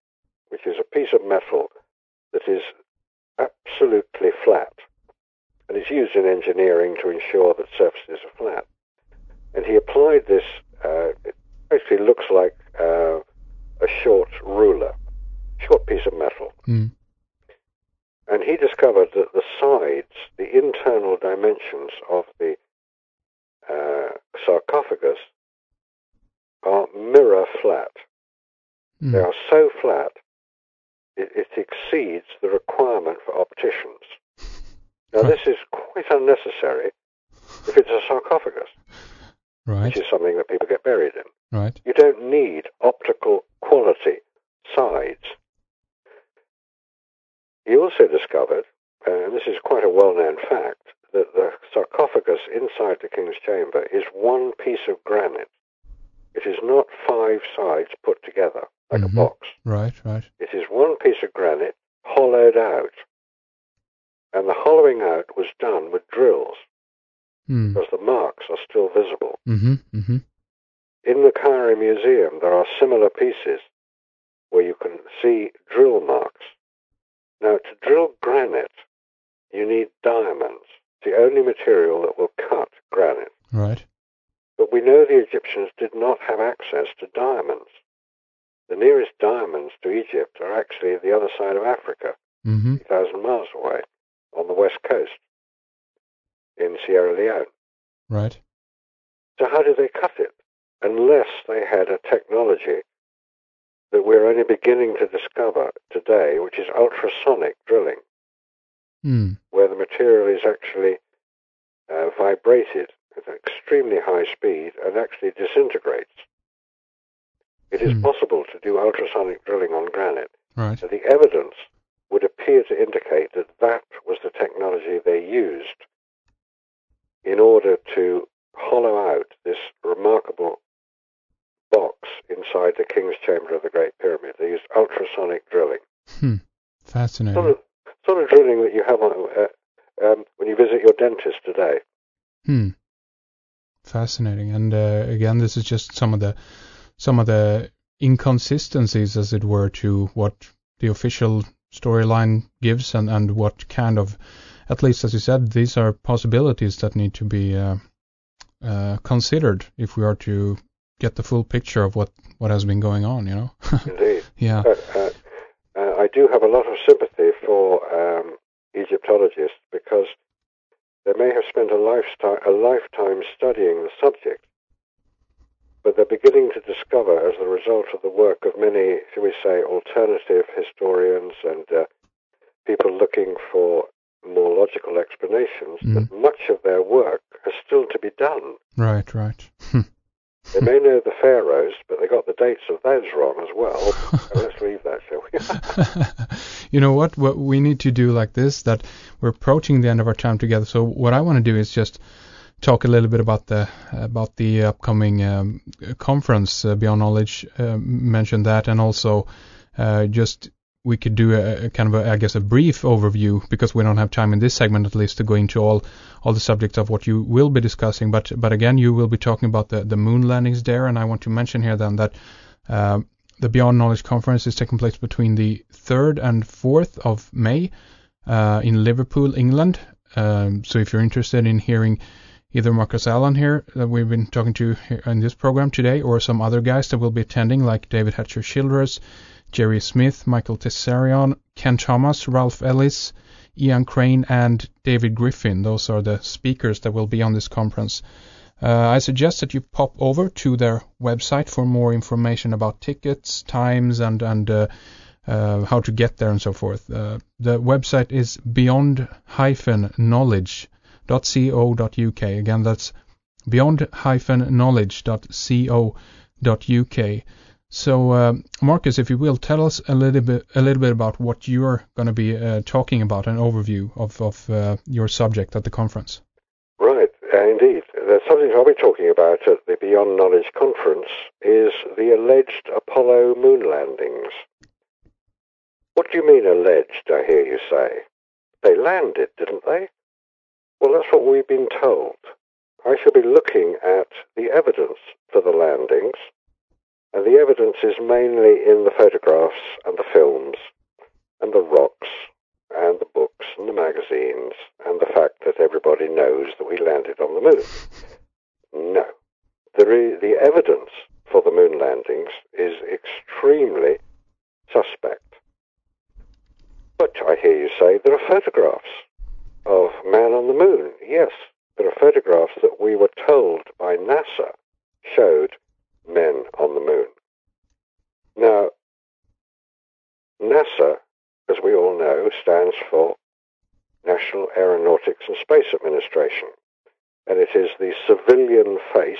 metal that is absolutely flat. And it's used in engineering to ensure that surfaces are flat. And he applied this, uh, it basically looks like uh, a short ruler, short piece of metal. Mm. And he discovered that the sides, the internal dimensions of the uh, sarcophagus are mirror flat. Mm. They are so flat, it, it exceeds the requirement for opticians. Now, this is quite unnecessary if it's a sarcophagus, Right. which is something that people get buried in. Right. You don't need optical quality sides. He also discovered, and this is quite a well-known fact, that the sarcophagus inside the king's chamber is one piece of granite. It is not five sides put together like Mm-hmm. a box. Right, right. It is one piece of granite hollowed out. And the hollowing out was done with drills Mm. because the marks are still visible. Mm-hmm. Mm-hmm. In the Cairo Museum, there are similar pieces where you can see drill marks. Now, to drill granite, you need diamonds, the only material that will cut granite. Right. But we know the Egyptians did not have access to diamonds. The nearest diamonds to Egypt are actually the other side of Africa, Mm-hmm. three thousand miles away, on the west coast, in Sierra Leone. Right. So how do they cut it? Unless they had a technology that we're only beginning to discover today, which is ultrasonic drilling, Mm. where the material is actually uh, vibrated at an extremely high speed and actually disintegrates. It is Hmm. possible to do ultrasonic drilling on granite. Right. So the evidence would appear to indicate that that was the technology they used in order to hollow out this remarkable box inside the king's chamber of the Great Pyramid. They used ultrasonic drilling. Hmm. Fascinating. Sort of, sort of drilling that you have on, uh, um, when you visit your dentist today. Hmm. Fascinating. And uh, again, this is just some of the some of the inconsistencies, as it were, to what the official storyline gives, and, and what kind of, at least as you said, these are possibilities that need to be uh, uh, considered if we are to get the full picture of what, what has been going on, you know? Indeed. Yeah. But, uh, uh, I do have a lot of sympathy for um, Egyptologists because they may have spent a lifetime, a lifetime studying the subject, but they're beginning to discover, as the result of the work of many, shall we say, alternative historians and uh, people looking for more logical explanations, Mm. that much of their work has still to be done. Right, right. They may know the pharaohs, but they got the dates of those wrong as well. So let's leave that, shall we? You know what? What we need to do like this, that we're approaching the end of our time together. So what I want to do is just talk a little bit about the about the upcoming um, conference, uh, Beyond Knowledge. Uh, mentioned that, and also uh, just we could do a, a kind of a, I guess a brief overview, because we don't have time in this segment at least to go into all all the subjects of what you will be discussing. But but again, you will be talking about the the moon landings there, and I want to mention here then that uh, the Beyond Knowledge conference is taking place between the third and fourth of May uh, in Liverpool, England. Um, so if you're interested in hearing either Marcus Allen here that we've been talking to here in this program today, or some other guys that will be attending, like David Hatcher Childress, Jerry Smith, Michael Tessarion, Ken Thomas, Ralph Ellis, Ian Crane, and David Griffin. Those are the speakers that will be on this conference. Uh, I suggest that you pop over to their website for more information about tickets, times, and and uh, uh, how to get there and so forth. Uh, the website is beyond knowledge dot co dot uk. Again, that's beyond knowledge dot co dot uk. So, uh, Marcus, if you will, tell us a little bit a little bit about what you're going to be uh, talking about, an overview of, of uh, your subject at the conference. Right, uh, indeed. The subject I'll be talking about at the Beyond Knowledge conference is the alleged Apollo moon landings. What do you mean alleged, I hear you say? They landed, didn't they? Well, that's what we've been told. I shall be looking at the evidence for the landings, and the evidence is mainly in the photographs and the films and the rocks and the books and the magazines and the fact that everybody knows that we landed on the moon. No. The, re- the evidence for the moon landings is extremely suspect. But I hear you say there are photographs of man on the moon. Yes, there are photographs that we were told by NASA showed men on the moon. Now, NASA, as we all know, stands for National Aeronautics and Space Administration, and it is the civilian face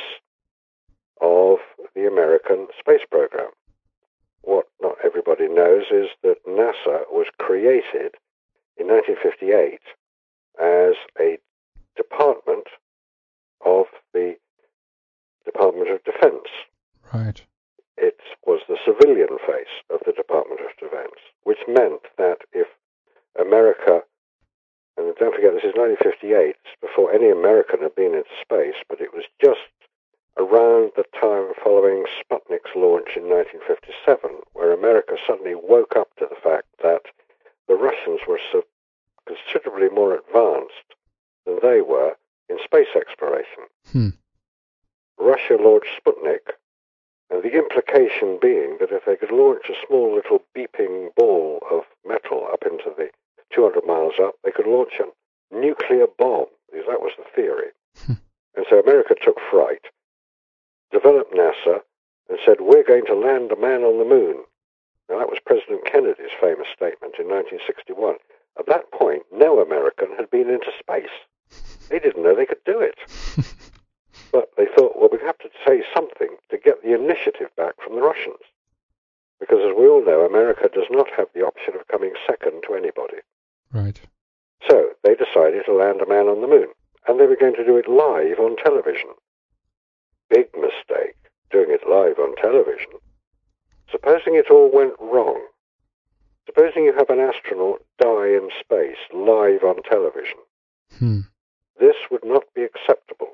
of the American space program. What not everybody knows is that NASA was created in nineteen fifty-eight as a department of the Department of Defense. Right. It was the civilian face of the Department of Defense, which meant that if America, and don't forget this is nineteen fifty-eight, before any American had been into space, but it was just around the time following Sputnik's launch in nineteen fifty-seven, where America suddenly woke up to the fact that the Russians were so considerably more advanced than they were in space exploration. Hmm. Russia launched Sputnik, and the implication being that if they could launch a small little beeping ball of metal up into the two hundred miles up, they could launch a nuclear bomb, because that was the theory. And so America took fright, developed NASA, and said, we're going to land a man on the moon. Now, that was President Kennedy's famous statement in nineteen sixty-one. At that point, no American had been into space. They didn't know they could do it. But they thought, well, we have to say something to get the initiative back from the Russians. Because as we all know, America does not have the option of coming second to anybody. Right. So they decided to land a man on the moon. And they were going to do it live on television. Big mistake, doing it live on television. Supposing it all went wrong. Supposing you have an astronaut die in space live on television. Hmm. This would not be acceptable.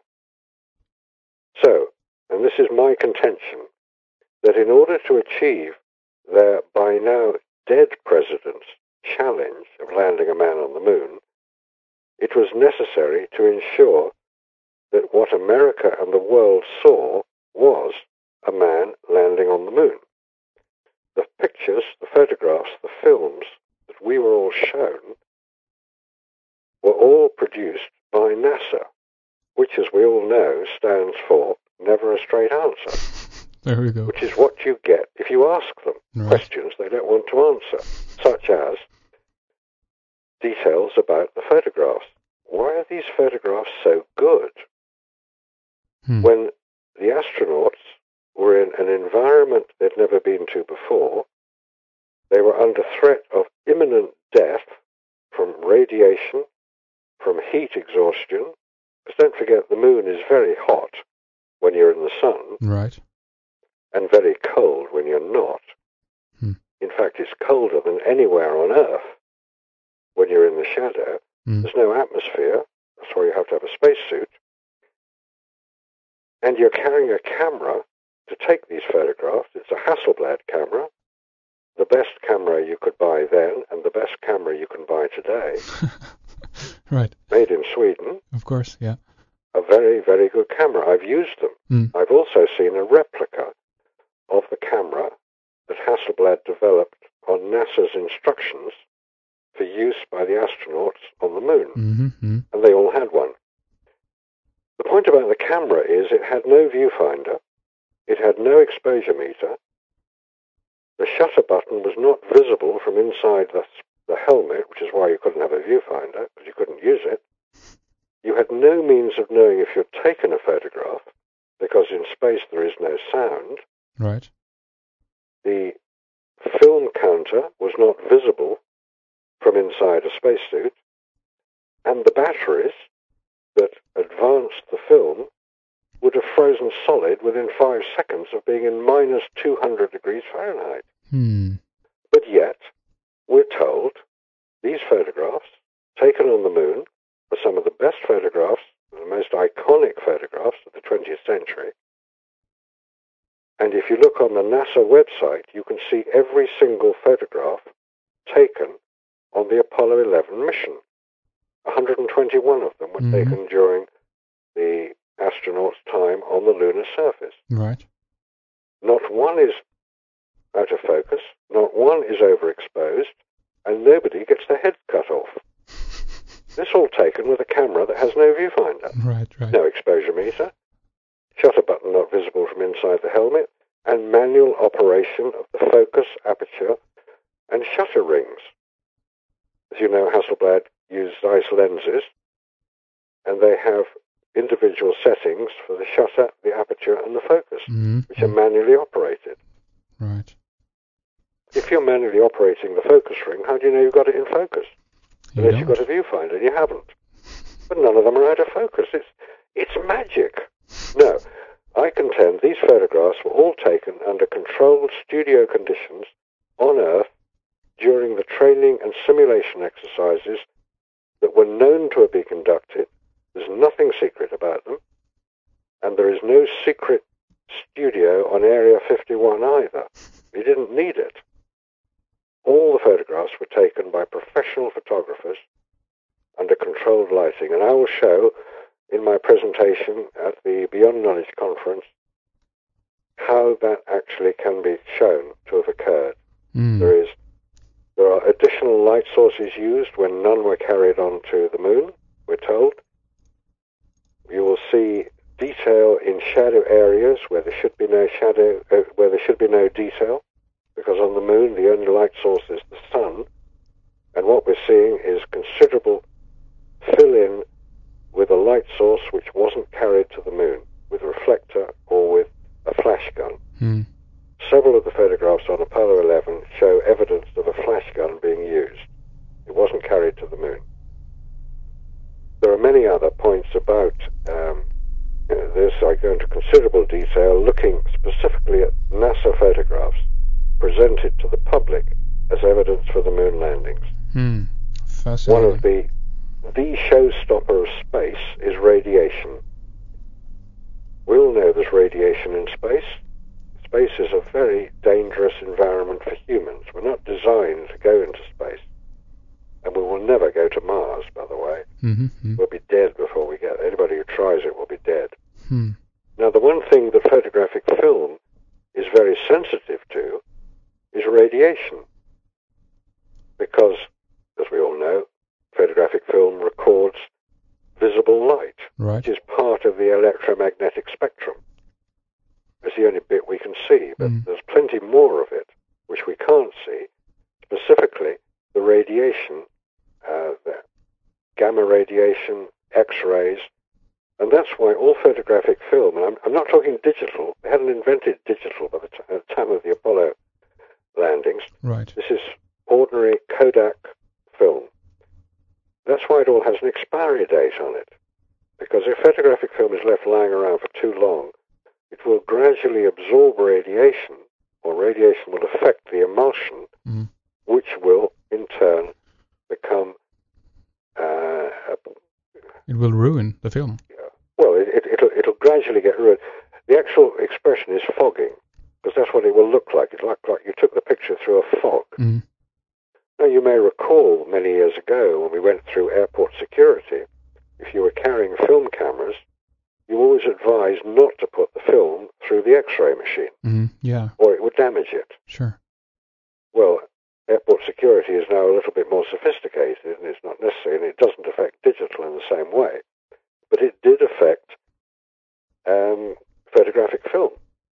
So, and this is my contention, that in order to achieve their by now dead president's challenge of landing a man on the moon, it was necessary to ensure that what America and the world saw was a man landing on the moon. The pictures, the photographs, the films that we were all shown were all produced by NASA, which, as we all know, stands for Never a Straight Answer. There we go. Which is what you get if you ask them Right. questions they don't want to answer, such as details about the photographs. Why are these photographs so good? Hmm. When the astronauts were in an environment they'd never been to before, they were under threat of imminent death from radiation, from heat exhaustion, because don't forget the moon is very hot when you're in the sun, Right. and very cold when you're not. Hmm. In fact, it's colder than anywhere on Earth when you're in the shadow. Hmm. There's no atmosphere, that's why you have to have a spacesuit. And you're carrying a camera to take these photographs. It's a Hasselblad camera, the best camera you could buy then, and the best camera you can buy today. Right. Made in Sweden. Of course, yeah. A very, very good camera. I've used them. Mm. I've also seen a replica of the camera that Hasselblad developed on NASA's instructions for use by the astronauts on the moon. Mm-hmm. And they all had one. The point about the camera is it had no viewfinder. It had no exposure meter. The shutter button was not visible from inside the, the helmet, which is why you couldn't have a viewfinder, because you couldn't use it. You had no means of knowing if you'd taken a photograph, because in space there is no sound. Right. The film counter was not visible from inside a spacesuit, and the batteries that advanced the film would have frozen solid within five seconds of being in minus two hundred degrees Fahrenheit. Hmm. But yet, we're told these photographs, taken on the moon, are some of the best photographs, the most iconic photographs of the twentieth century. And if you look on the NASA website, you can see every single photograph taken on the Apollo eleven mission. one hundred twenty-one of them were mm-hmm. taken during the astronauts' time on the lunar surface. Right. Not one is out of focus, not one is overexposed, and nobody gets their head cut off. This all taken with a camera that has no viewfinder. Right, right. No exposure meter, shutter button not visible from inside the helmet, and manual operation of the focus, aperture, and shutter rings. As you know, Hasselblad used Zeiss lenses, and they have individual settings for the shutter, the aperture, and the focus, mm-hmm. which are manually operated. Right. If you're manually operating the focus ring, how do you know you've got it in focus? You Unless don't. you've got a viewfinder, and you haven't. But none of them are out of focus. It's, it's magic. No, I contend these photographs were all taken under controlled studio conditions on Earth during the training and simulation exercises that were known to be conducted. There's nothing secret about them, and there is no secret studio on Area fifty-one either. You didn't need it. All the photographs were taken by professional photographers under controlled lighting, and I will show in my presentation at the Beyond Knowledge conference how that actually can be shown to have occurred. Mm. There is, there are additional light sources used when none were carried onto the moon, we're told. You will see detail in shadow areas where there should be no shadow, uh, where there should be no detail, because on the moon the only light source is the sun, and what we're seeing is considerable fill-in with a light source which wasn't carried to the moon, with a reflector or with a flash gun. Hmm. Several of the photographs on Apollo eleven show evidence of a flash gun being used. It wasn't carried to the moon. There are many other points about um, this. I go into considerable detail, looking specifically at NASA photographs presented to the public as evidence for the moon landings. Hmm. Fascinating. One of the the showstopper of space is radiation. We all know there's radiation in space. Space is a very dangerous environment for humans. We're not designed to go into space. And we will never go to Mars, by the way. Mm-hmm. We'll be dead before we get there. Anybody who tries it will be dead. Hmm. Now, the one thing that photographic film is very sensitive to is radiation. Because, as we all know, photographic film records visible light, right. which is part of the electromagnetic spectrum. It's the only bit we can see, but mm. there's plenty more of it, which we can't see, specifically the radiation, uh, the gamma radiation, X-rays, and that's why all photographic film, and I'm, I'm not talking digital, they hadn't invented digital by the t- uh, time of the Apollo landings. Right. This is ordinary Kodak film. That's why it all has an expiry date on it, because if photographic film is left lying around for too long, it will gradually absorb radiation, or radiation will affect the emulsion, mm. which will, in turn, become... Uh, it will ruin the film. Well, it, it, it'll, it'll gradually get ruined. The actual expression is fogging, because that's what it will look like. It'll look like you took the picture through a fog. Mm. Now, you may recall many years ago when we went through airport security, if you were carrying film cameras, you always advised not to put the film through the X-ray machine. Mm, yeah. Or it would damage it. Sure. Well, airport security is now a little bit more sophisticated, and it's not necessary, and it doesn't affect digital in the same way. But it did affect um, photographic film.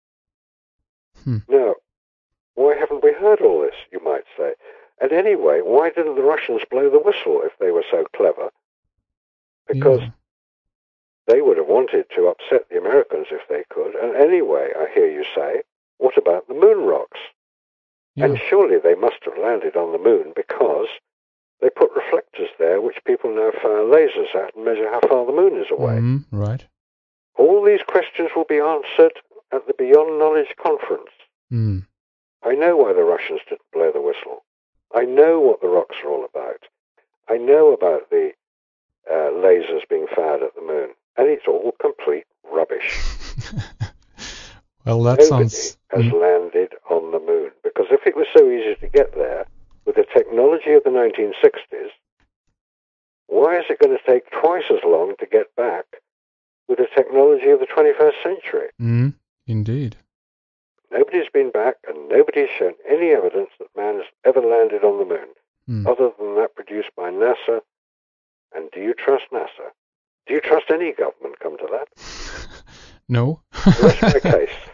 Hmm. Now, why haven't we heard all this, you might say? And anyway, why didn't the Russians blow the whistle if they were so clever? Because yeah. they would have wanted to upset the Americans if they could. And anyway, I hear you say, what about the moon rocks? Yeah. And surely they must have landed on the moon because they put reflectors there which people now fire lasers at and measure how far the moon is away. Mm, right. All these questions will be answered at the Beyond Knowledge conference. Mm. I know why the Russians didn't blow the whistle. I know what the rocks are all about. I know about the uh, lasers being fired at the moon. And it's all complete rubbish. Well, that Nobody sounds... has mm. landed on the moon. Because if it was so easy to get there, with the technology nineteen sixties, why is it going to take twice as long to get back with the technology of the twenty-first century? Mm, indeed. Nobody's been back, and nobody's shown any evidence that man has ever landed on the moon, mm. other than that produced by NASA. And do you trust NASA? Do you trust any government, come to that? No. That's my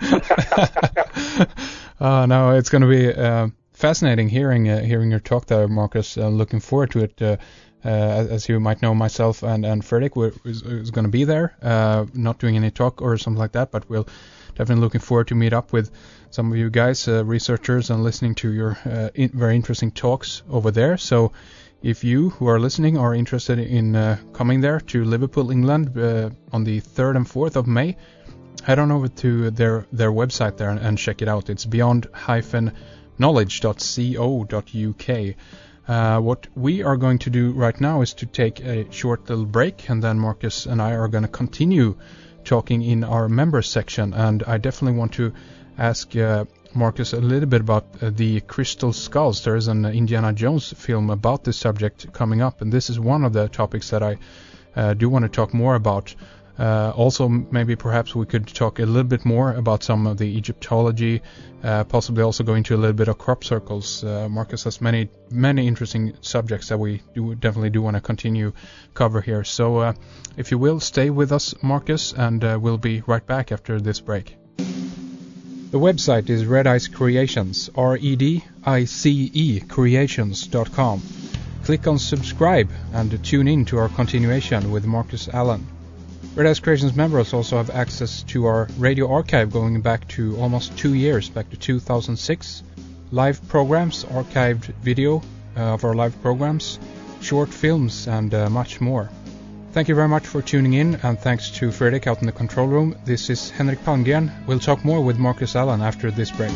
case. uh, no, it's going to be uh, fascinating hearing uh, hearing your talk there, Marcus. Uh, looking forward to it. Uh, uh, as you might know, myself and, and Fredrik is, is going to be there, uh, not doing any talk or something like that, but we'll definitely looking forward to meet up with some of you guys, uh, researchers, and listening to your uh, in very interesting talks over there. So if you who are listening are interested in uh, coming there to Liverpool, England uh, on the third and fourth of May, head on over to their, their website there and, and check it out. It's beyond dash knowledge dot co dot uk. Uh, what we are going to do right now is to take a short little break, and then Marcus and I are going to continue talking in our members section. And I definitely want to ask uh, Marcus a little bit about uh, the Crystal Skulls. There is an Indiana Jones film about this subject coming up, and this is one of the topics that I uh, do want to talk more about. Uh, also, maybe perhaps we could talk a little bit more about some of the Egyptology, uh, possibly also go into a little bit of crop circles. Uh, Marcus has many, many interesting subjects that we do definitely do want to continue cover here. So, uh, if you will, stay with us, Marcus, and uh, we'll be right back after this break. The website is Red Ice Creations, R E D I C E creations dot com. Click on subscribe and tune in to our continuation with Marcus Allen. Red Ice Creations members also have access to our radio archive going back to almost two years, back to two thousand six. Live programs, archived video uh, of our live programs, short films, and uh, much more. Thank you very much for tuning in, and thanks to Fredrik out in the control room. This is Henrik Palmgren. We'll talk more with Marcus Allen after this break.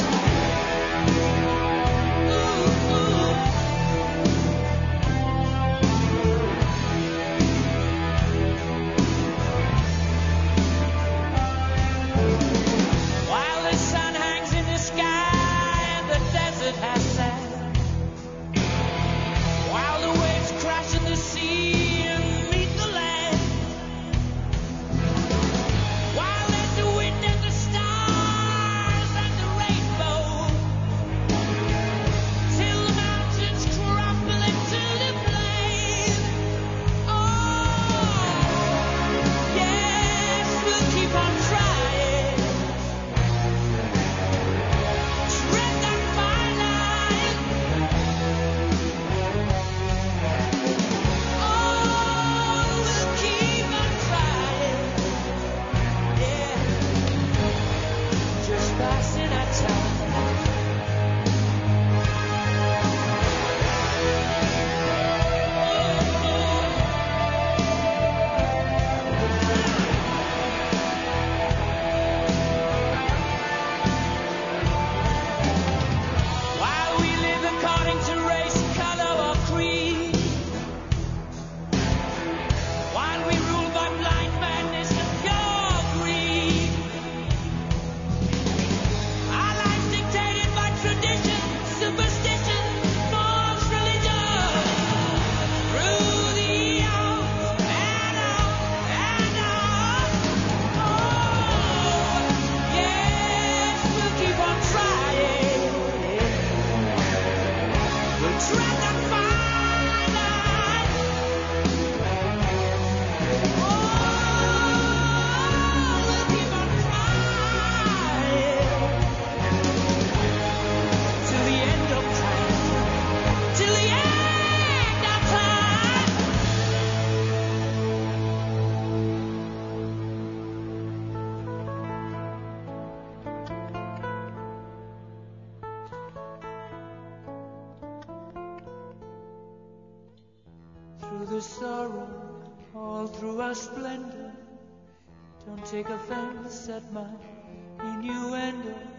The sorrow all through our splendor, don't take offense at my innuendo.